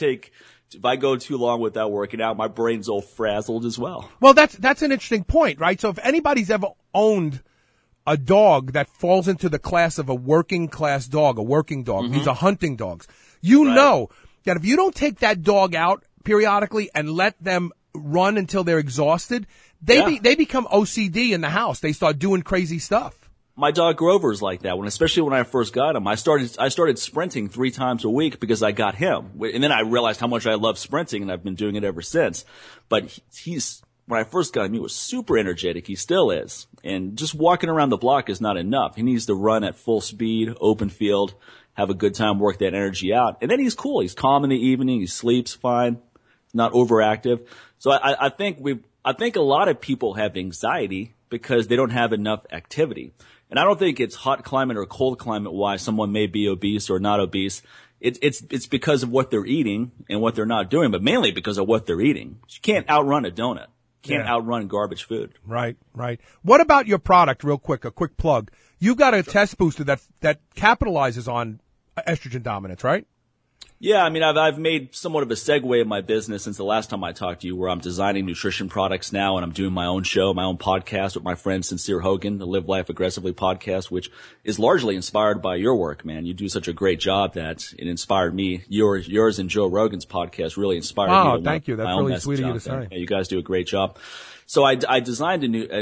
I go too long without working out, my brain's all frazzled as well. Well, that's an interesting point, right? So if anybody's ever owned a dog that falls into the class of a working class dog, these are hunting dogs, know that if you don't take that dog out periodically and let them run until they're exhausted, they become OCD in the house. They start doing crazy stuff. My dog Grover's like that. Especially when I first got him, I started sprinting 3 times a week because I got him. And then I realized how much I love sprinting, and I've been doing it ever since. But when I first got him, he was super energetic. He still is. And just walking around the block is not enough. He needs to run at full speed, open field, have a good time, work that energy out. And then he's cool. He's calm in the evening. He sleeps fine, not overactive. So I think a lot of people have anxiety because they don't have enough activity. And I don't think it's hot climate or cold climate why someone may be obese or not obese. It's because of what they're eating and what they're not doing, but mainly because of what they're eating. You can't outrun a donut. You can't outrun garbage food. Right. What about your product, real quick, a quick plug? You've got a test booster that capitalizes on estrogen dominance, right? Yeah, I mean, I've made somewhat of a segue in my business since the last time I talked to you, where I'm designing nutrition products now, and I'm doing my own show, my own podcast with my friend Sincere Hogan, the Live Life Aggressively podcast, which is largely inspired by your work, man. You do such a great job that it inspired me. Yours and Joe Rogan's podcast really inspired me. Oh, thank you. That's really sweet of you to say. Yeah, you guys do a great job. So I designed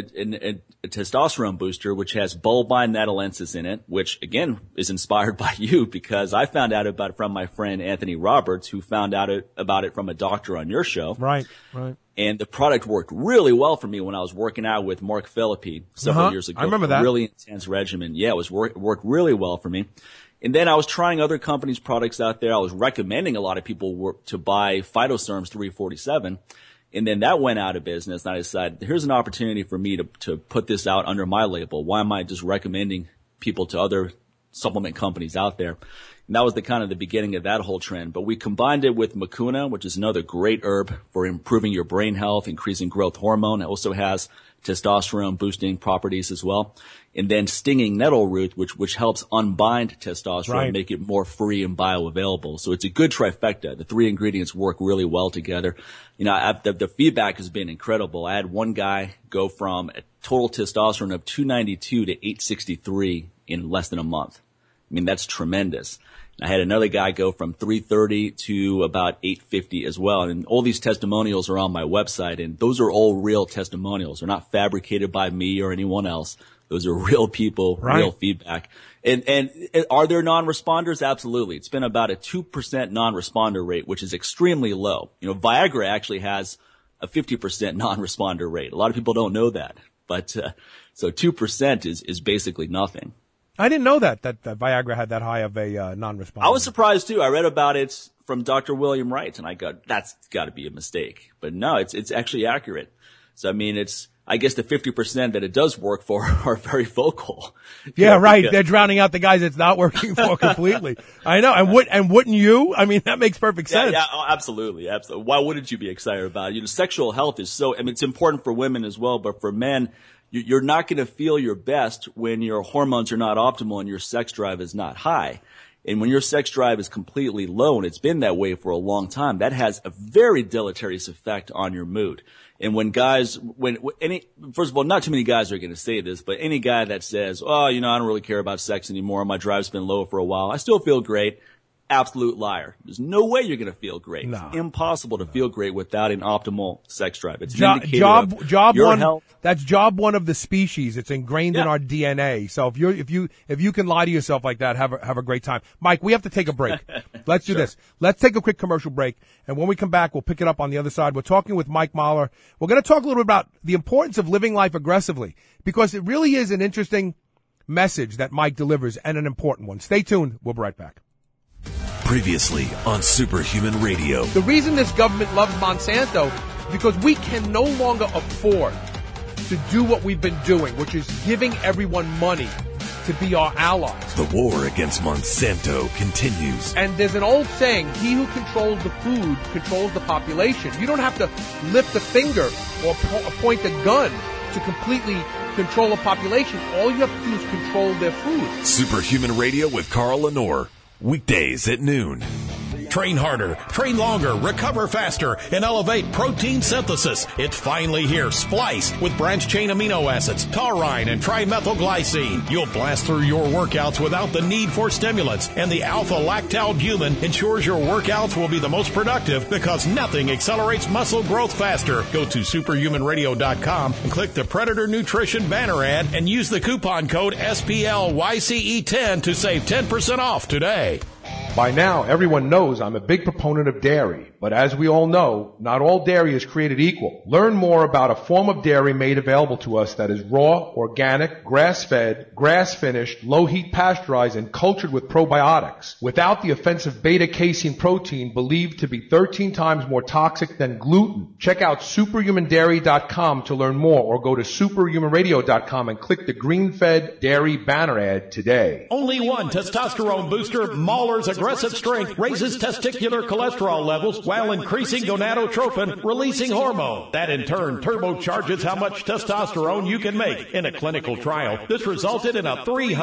a testosterone booster which has bulbine natalensis in it, which again is inspired by you because I found out about it from my friend Anthony Roberts, who found out about it from a doctor on your show. Right. And the product worked really well for me when I was working out with Mark Philippi several years ago. I remember that. Really intense regimen. Yeah, it worked really well for me. And then I was trying other companies' products out there. I was recommending a lot of people to buy Phytoserms 347. And then that went out of business, and I decided, here's an opportunity for me to put this out under my label. Why am I just recommending people to other supplement companies out there? And that was the beginning of that whole trend. But we combined it with Mucuna, which is another great herb for improving your brain health, increasing growth hormone. It also has testosterone boosting properties as well. And then stinging nettle root, which helps unbind testosterone, Right. make it more free and bioavailable. So it's a good trifecta. The three ingredients work really well together. The feedback has been incredible. I had one guy go from a total testosterone of 292 to 863 in less than a month. I mean, that's tremendous. I had another guy go from 330 to about 850 as well. And all these testimonials are on my website, and those are all real testimonials. They're not fabricated by me or anyone else. Those are real people, Right. real feedback. And are there non-responders? Absolutely. It's been about a 2% non-responder rate, which is extremely low. Viagra actually has a 50% non-responder rate. A lot of people don't know that. But, so 2% is basically nothing. I didn't know that Viagra had that high of a non-responder. I was surprised too. I read about it from Dr. William Wright, and I go, that's got to be a mistake. But no, it's actually accurate. So I mean, I guess the 50% that it does work for are very vocal. Yeah, right. They're drowning out the guys it's not working for completely. I know. And wouldn't you? I mean, that makes perfect sense. Yeah, absolutely. Why wouldn't you be excited about it? Sexual health is it's important for women as well, but for men, you're not going to feel your best when your hormones are not optimal and your sex drive is not high. And when your sex drive is completely low, and it's been that way for a long time, that has a very deleterious effect on your mood. And first of all, not too many guys are going to say this, but any guy that says, I don't really care about sex anymore, my drive's been low for a while, I still feel great. Absolute liar. There's no way you're going to feel great. No. It's impossible to feel great without an optimal sex drive. It's an indicator job your one. health. That's job one of the species. It's ingrained in our DNA. So if you can lie to yourself like that, have a great time. Mike, we have to take a break. Let's do this. Let's take a quick commercial break, and when we come back, we'll pick it up on the other side. We're talking with Mike Mahler. We're going to talk a little bit about the importance of living life aggressively, because it really is an interesting message that Mike delivers, and an important one. Stay tuned. We'll be right back. Previously on Superhuman Radio. The reason this government loves Monsanto is because we can no longer afford to do what we've been doing, which is giving everyone money to be our allies. The war against Monsanto continues. And there's an old saying, he who controls the food controls the population. You don't have to lift a finger or point a gun to completely control a population. All you have to do is control their food. Superhuman Radio with Carl Lenore. Weekdays at noon. Train harder, train longer, recover faster, and elevate protein synthesis. It's finally here. Splice with branched-chain amino acids, taurine, and trimethylglycine. You'll blast through your workouts without the need for stimulants. And the alpha-lactalbumin ensures your workouts will be the most productive, because nothing accelerates muscle growth faster. Go to superhumanradio.com and click the Predator Nutrition banner ad and use the coupon code SPLYCE10 to save 10% off today. By now, everyone knows I'm a big proponent of dairy, but as we all know, not all dairy is created equal. Learn more about a form of dairy made available to us that is raw, organic, grass-fed, grass-finished, low-heat pasteurized, and cultured with probiotics, without the offensive beta-casein protein believed to be 13 times more toxic than gluten. Check out superhumandairy.com to learn more, or go to superhumanradio.com and click the green-fed dairy banner ad today. Only one testosterone booster, Mahler's Aggressive Strength, raises testicular cholesterol levels while increasing gonadotropin, releasing hormone. That in turn turbocharges how much testosterone you can make. In a clinical trial, this resulted in a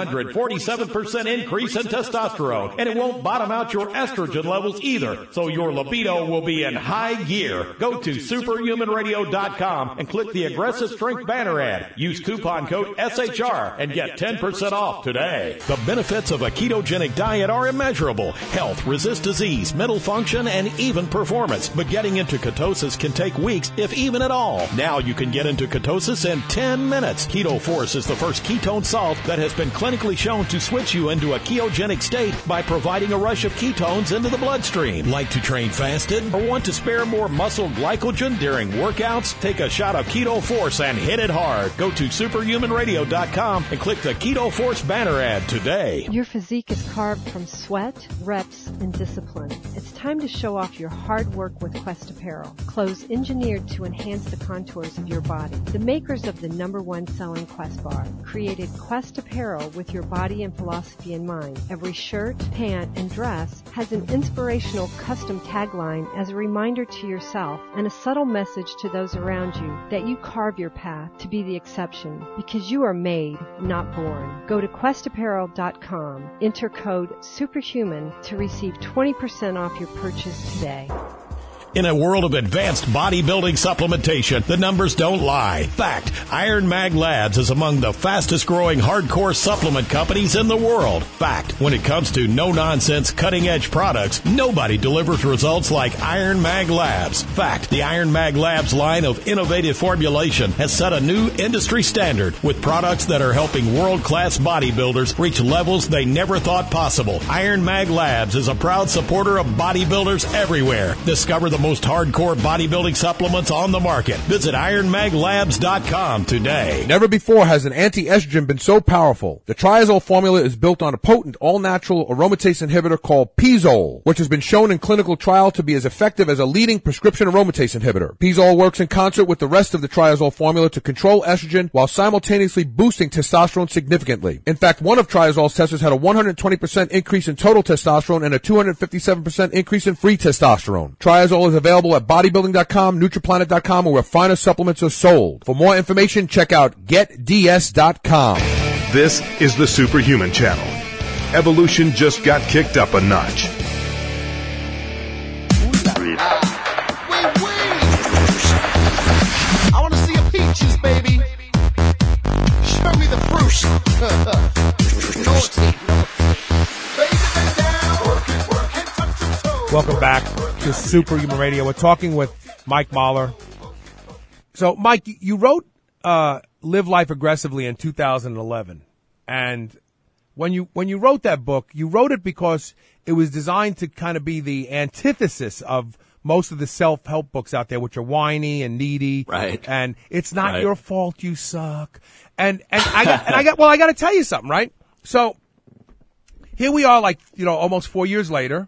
347% increase in testosterone, and it won't bottom out your estrogen levels either, so your libido will be in high gear. Go to superhumanradio.com and click the Aggressive Strength banner ad. Use coupon code SHR and get 10% off today. The benefits of a ketogenic diet are immeasurable. Health, resist disease, mental function, and even performance. But getting into ketosis can take weeks, if even at all. Now you can get into ketosis in 10 minutes. Keto Force is the first ketone salt that has been clinically shown to switch you into a ketogenic state by providing a rush of ketones into the bloodstream. Like to train fasted or want to spare more muscle glycogen during workouts? Take a shot of Keto Force and hit it hard. Go to superhumanradio.com and click the Keto Force banner ad today. Your physique is carved from sweat, reps, and discipline. It's time to show off your hard work with Quest Apparel. Clothes engineered to enhance the contours of your body. The makers of the #1 selling Quest bar created Quest Apparel with your body and philosophy in mind. Every shirt, pant, and dress has an inspirational custom tagline as a reminder to yourself and a subtle message to those around you that you carve your path to be the exception because you are made, not born. Go to questapparel.com, enter code SUPERHUMAN to receive 20% off your purchase today. In a world of advanced bodybuilding supplementation, the numbers don't lie. Fact, Iron Mag Labs is among the fastest growing hardcore supplement companies in the world. Fact, when it comes to no-nonsense, cutting-edge products, nobody delivers results like Iron Mag Labs. Fact, the Iron Mag Labs line of innovative formulation has set a new industry standard with products that are helping world-class bodybuilders reach levels they never thought possible. Iron Mag Labs is a proud supporter of bodybuilders everywhere. Discover the most hardcore bodybuilding supplements on the market. Visit IronMagLabs.com today. Never before has an anti-estrogen been so powerful. The Triazole formula is built on a potent all-natural aromatase inhibitor called Pizole, which has been shown in clinical trial to be as effective as a leading prescription aromatase inhibitor. Pizole works in concert with the rest of the Triazole formula to control estrogen while simultaneously boosting testosterone significantly. In fact, one of Triazole's testers had a 120% increase in total testosterone and a 257% increase in free testosterone. Triazole is available at bodybuilding.com, nutriplanet.com, or where finer supplements are sold. For more information, check out getds.com. This is the Superhuman Channel. Evolution just got kicked up a notch. I want to see a peaches, baby. Show me the fruits. Welcome back to Superhuman Radio. We're talking with Mike Mahler. So, Mike, you wrote Live Life Aggressively in 2011. And when you wrote that book, you wrote it because it was designed to kind of be the antithesis of most of the self-help books out there, which are whiny and needy. Right. And it's not your fault, you suck. And I got to tell you something, right? So here we are, like, almost 4 years later.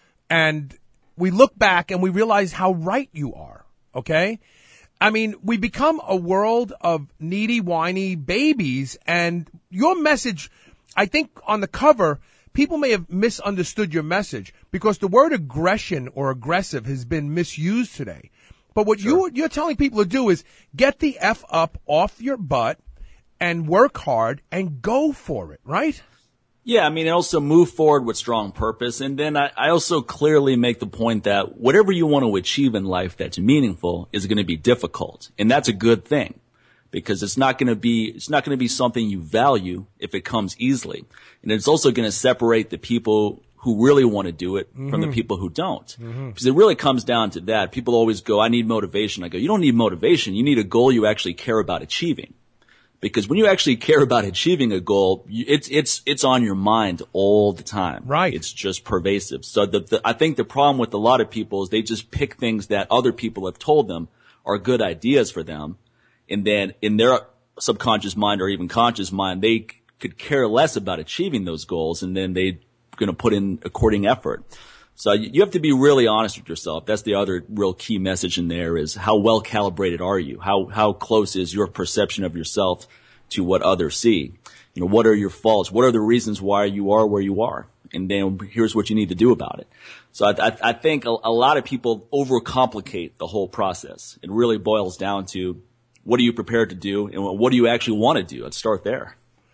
And we look back and we realize how right you are, okay? I mean, we become a world of needy, whiny babies, and your message, I think on the cover, people may have misunderstood your message because the word aggression or aggressive has been misused today. But what you're telling people to do is get the F up off your butt and work hard and go for it, right? Yeah, I mean, also move forward with strong purpose. And then I also clearly make the point that whatever you want to achieve in life that's meaningful is going to be difficult. And that's a good thing because it's not going to be something you value if it comes easily. And it's also going to separate the people who really want to do it from the people who don't. Because it really comes down to that. People always go, I need motivation. I go, you don't need motivation. You need a goal you actually care about achieving. Because when you actually care about achieving a goal, it's on your mind all the time. Right. It's just pervasive. So I think the problem with a lot of people is they just pick things that other people have told them are good ideas for them. And then in their subconscious mind or even conscious mind, they could care less about achieving those goals. And then they're going to put in according effort. So you have to be really honest with yourself. That's the other real key message in there is how well calibrated are you? How close is your perception of yourself to what others see? What are your faults? What are the reasons why you are where you are? And then here's what you need to do about it. So I think a lot of people overcomplicate the whole process. It really boils down to what are you prepared to do and what do you actually want to do? Let's start there.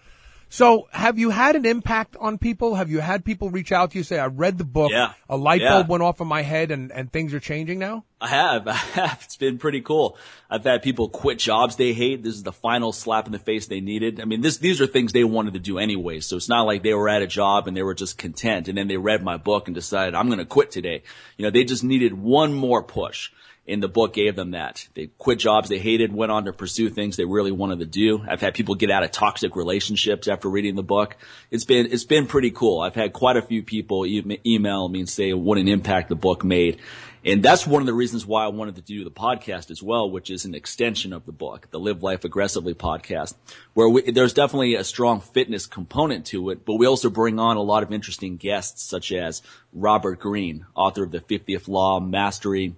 So have you had an impact on people? Have you had people reach out to you, say, I read the book, a light bulb went off in my head and things are changing now? I have. It's been pretty cool. I've had people quit jobs they hate. This is the final slap in the face they needed. I mean, these are things they wanted to do anyway. So it's not like they were at a job and they were just content. And then they read my book and decided, I'm going to quit today. They just needed one more push. And the book gave them that. They quit jobs they hated, went on to pursue things they really wanted to do. I've had people get out of toxic relationships after reading the book. It's been pretty cool. I've had quite a few people email me and say what an impact the book made. And that's one of the reasons why I wanted to do the podcast as well, which is an extension of the book, the Live Life Aggressively podcast, where there's definitely a strong fitness component to it, but we also bring on a lot of interesting guests, such as Robert Greene, author of The 50th Law, Mastery,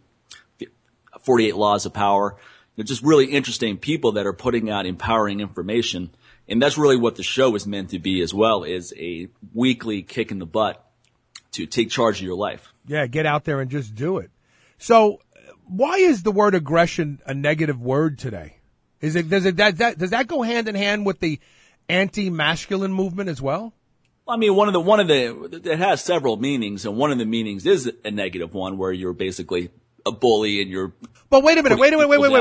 48 Laws of Power. They're just really interesting people that are putting out empowering information. And that's really what the show is meant to be as well, is a weekly kick in the butt to take charge of your life. Yeah, get out there and just do it. So why is the word aggression a negative word today? Does that go hand in hand with the anti-masculine movement as well? I mean, it has several meanings, and one of the meanings is a negative one where you're basically a bully and you're. But wait a minute, wait.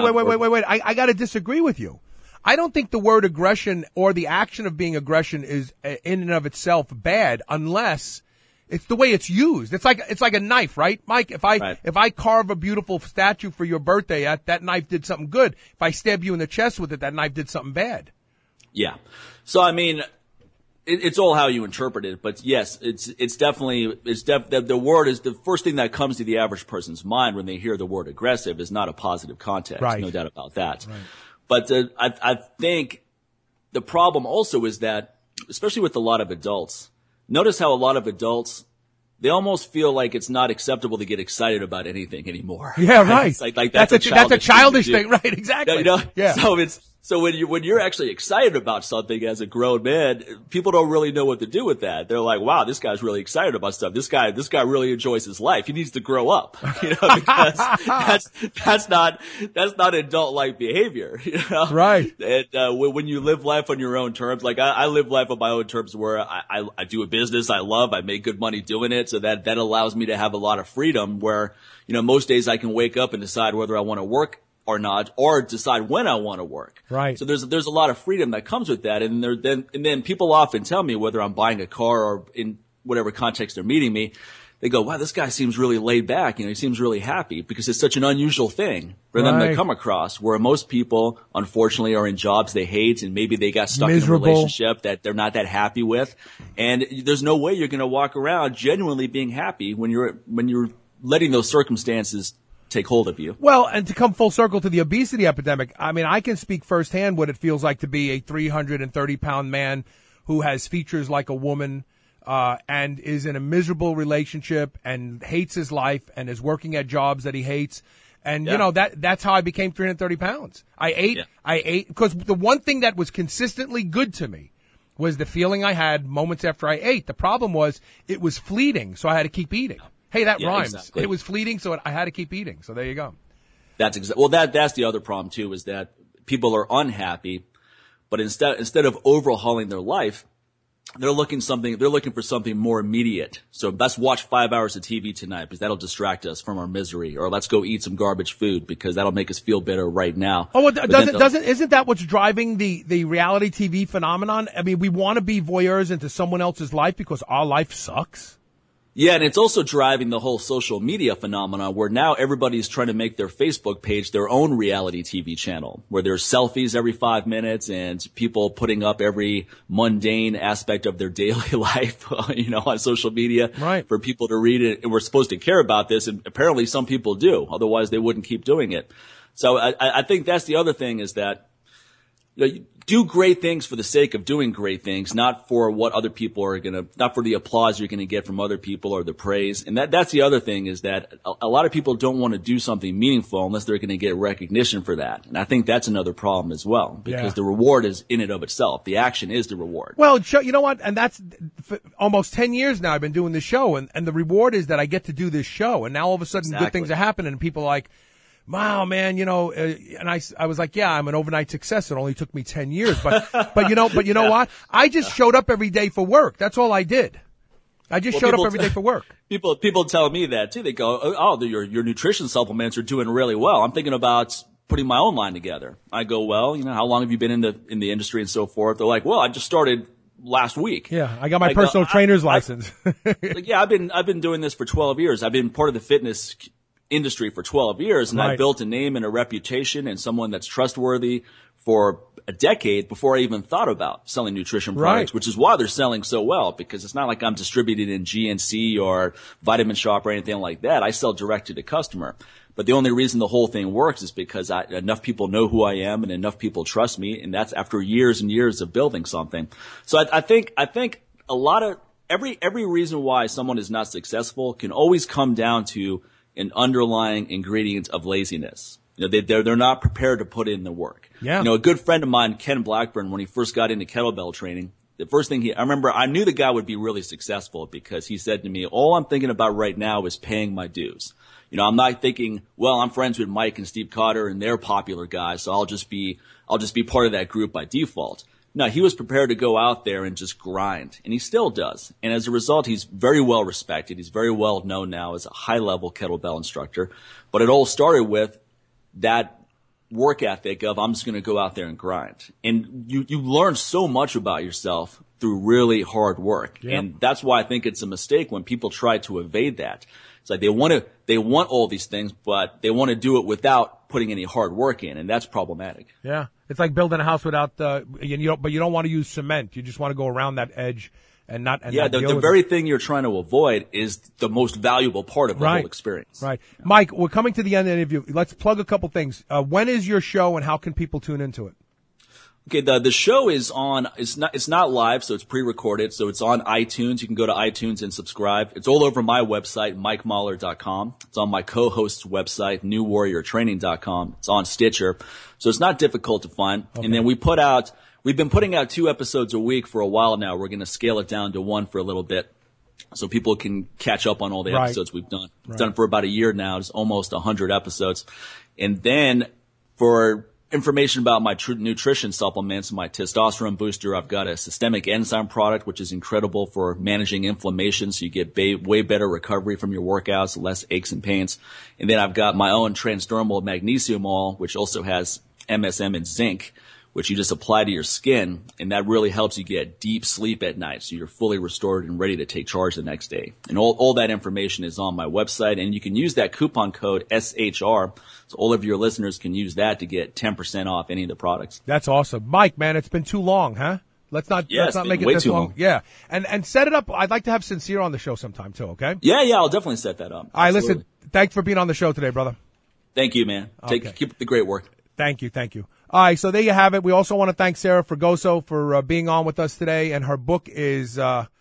I got to disagree with you. I don't think the word aggression or the action of being aggression is in and of itself bad unless it's the way it's used. It's like a knife, right? Mike, if I carve a beautiful statue for your birthday, that knife did something good. If I stab you in the chest with it, that knife did something bad. Yeah. So, I mean, it's all how you interpret it, but yes, it's definitely the word is the first thing that comes to the average person's mind when they hear the word aggressive is not a positive context. Right. No doubt about that. Right. But I think the problem also is that, especially with a lot of adults, notice how a lot of adults, they almost feel like it's not acceptable to get excited about anything anymore. Yeah, right. It's like that's a childish thing, right? Exactly. You know? Yeah. So when you're actually excited about something as a grown man, people don't really know what to do with that. They're like, wow, this guy's really excited about stuff. This guy really enjoys his life. He needs to grow up, because that's not adult-like behavior, Right. And, when you live life on your own terms, like I live life on my own terms where I do a business I love. I make good money doing it. So that allows me to have a lot of freedom where, most days I can wake up and decide whether I want to work or not, or decide when I want to work. Right. So there's a lot of freedom that comes with that. And then people often tell me, whether I'm buying a car or in whatever context they're meeting me, they go, wow, this guy seems really laid back. He seems really happy, because it's such an unusual thing for them to come across, where most people, unfortunately, are in jobs they hate, and maybe they got stuck in a relationship that they're not that happy with. And there's no way you're going to walk around genuinely being happy when you're letting those circumstances take hold of you. Well, and to come full circle to the obesity epidemic, I mean, I can speak firsthand what it feels like to be a 330-pound man who has features like a woman, and is in a miserable relationship and hates his life and is working at jobs that he hates. And, that's how I became 330 pounds. I ate, because the one thing that was consistently good to me was the feeling I had moments after I ate. The problem was it was fleeting, so I had to keep eating. Hey, that rhymes. Exactly. It was fleeting, so I had to keep eating. So there you go. That's the other problem too, is that people are unhappy, but instead of overhauling their life, they're looking for something more immediate. So let's watch 5 hours of TV tonight, because that'll distract us from our misery, or let's go eat some garbage food because that'll make us feel better right now. Oh, well, isn't that what's driving the reality TV phenomenon? I mean, we want to be voyeurs into someone else's life because our life sucks. Yeah, and it's also driving the whole social media phenomenon, where now everybody's trying to make their Facebook page their own reality TV channel, where there's selfies every 5 minutes and people putting up every mundane aspect of their daily life, on social media, right, for people to read it. And we're supposed to care about this, and apparently some people do. Otherwise, they wouldn't keep doing it. So I think that's the other thing, is that do great things for the sake of doing great things, not for what other people are not for the applause you're gonna get from other people or the praise. And that's the other thing, is that a lot of people don't want to do something meaningful unless they're gonna get recognition for that. And I think that's another problem as well, because the reward is in and of itself. The action is the reward. Well, you know what? And that's for almost 10 years now I've been doing this show, and the reward is that I get to do this show. And now all of a sudden good things are happening, and people are like, wow, man, and I was like, yeah, I'm an overnight success. It only took me 10 years, but you know what? I just showed up every day for work. That's all I did. I just showed up every day for work. People tell me that too. They go, oh, your nutrition supplements are doing really well. I'm thinking about putting my own line together. I go, well, how long have you been in the industry and so forth? They're like, well, I just started last week. Yeah, I got my personal trainer's license. I've been doing this for 12 years. I've been part of the fitness industry for 12 years, and I built a name and a reputation and someone that's trustworthy for a decade before I even thought about selling nutrition products, which is why they're selling so well, because it's not like I'm distributed in GNC or Vitamin Shop or anything like that. I sell direct to the customer. But the only reason the whole thing works is because enough people know who I am and enough people trust me, and that's after years and years of building something. So I think a lot of every reason why someone is not successful can always come down to an underlying ingredient of laziness. You know, they're not prepared to put in the work. Yeah. You know, a good friend of mine, Ken Blackburn, when he first got into kettlebell training, the first thing I remember, I knew the guy would be really successful because he said to me, all I'm thinking about right now is paying my dues. You know, I'm not thinking, well, I'm friends with Mike and Steve Cotter and they're popular guys, so I'll just be part of that group by default. No, he was prepared to go out there and just grind, and he still does. And as a result, he's very well respected. He's very well known now as a high-level kettlebell instructor. But it all started with that work ethic of I'm just going to go out there and grind. And you learn so much about yourself through really hard work. Yep. And that's why I think it's a mistake when people try to evade that. It's like they want all these things, but they want to do it without putting any hard work in, and that's problematic. Yeah. It's like building a house without but you don't want to use cement. You just want to go around that edge and not the very thing you're trying to avoid is the most valuable part of the whole experience. Right. Mike, we're coming to the end of the interview. Let's plug a couple things. When is your show and how can people tune into it? Okay, the show is on, it's not live, so it's pre-recorded, so it's on iTunes. You can go to iTunes and subscribe. It's all over my website, MikeMahler.com. It's on my co-host's website, NewWarriorTraining.com. It's on Stitcher. So it's not difficult to find. Okay. And then we've been putting out 2 episodes a week for a while now. We're going to scale it down to 1 for a little bit so people can catch up on all the episodes we've done. We've done it for about a year now. It's almost 100 episodes. And then for information about my nutrition supplements, my testosterone booster, I've got a systemic enzyme product, which is incredible for managing inflammation. So you get way better recovery from your workouts, less aches and pains. And then I've got my own transdermal magnesium oil, which also has MSM and zinc, which you just apply to your skin. And that really helps you get deep sleep at night. So you're fully restored and ready to take charge the next day. And all that information is on my website. And you can use that coupon code SHR. So all of your listeners can use that to get 10% off any of the products. That's awesome. Mike, man, it's been too long, huh? Let's not make it this long. Yeah. And set it up. I'd like to have Sincere on the show sometime too, okay? Yeah, I'll definitely set that up. All right, listen, thanks for being on the show today, brother. Thank you, man. Keep up the great work. Thank you. All right, so there you have it. We also want to thank Sarah Fragoso for being on with us today, and her book is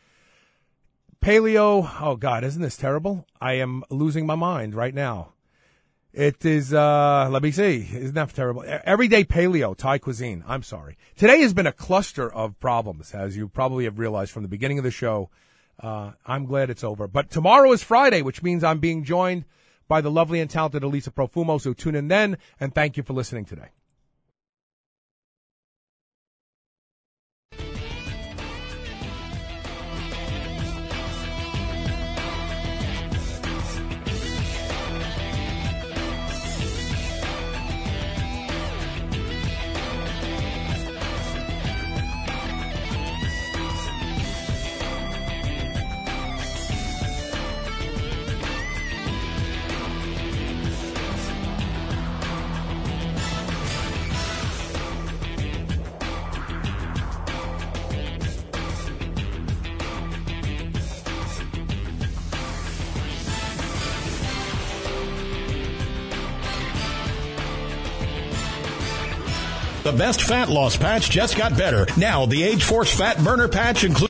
Paleo. Oh, God, isn't this terrible? I am losing my mind right now. It is, let me see. Isn't that terrible? Everyday Paleo, Thai cuisine. I'm sorry. Today has been a cluster of problems, as you probably have realized from the beginning of the show. I'm glad it's over. But tomorrow is Friday, which means I'm being joined by the lovely and talented Elisa Profumo. So tune in then, and thank you for listening today. The best fat loss patch just got better. Now, the Age Force Fat Burner Patch includes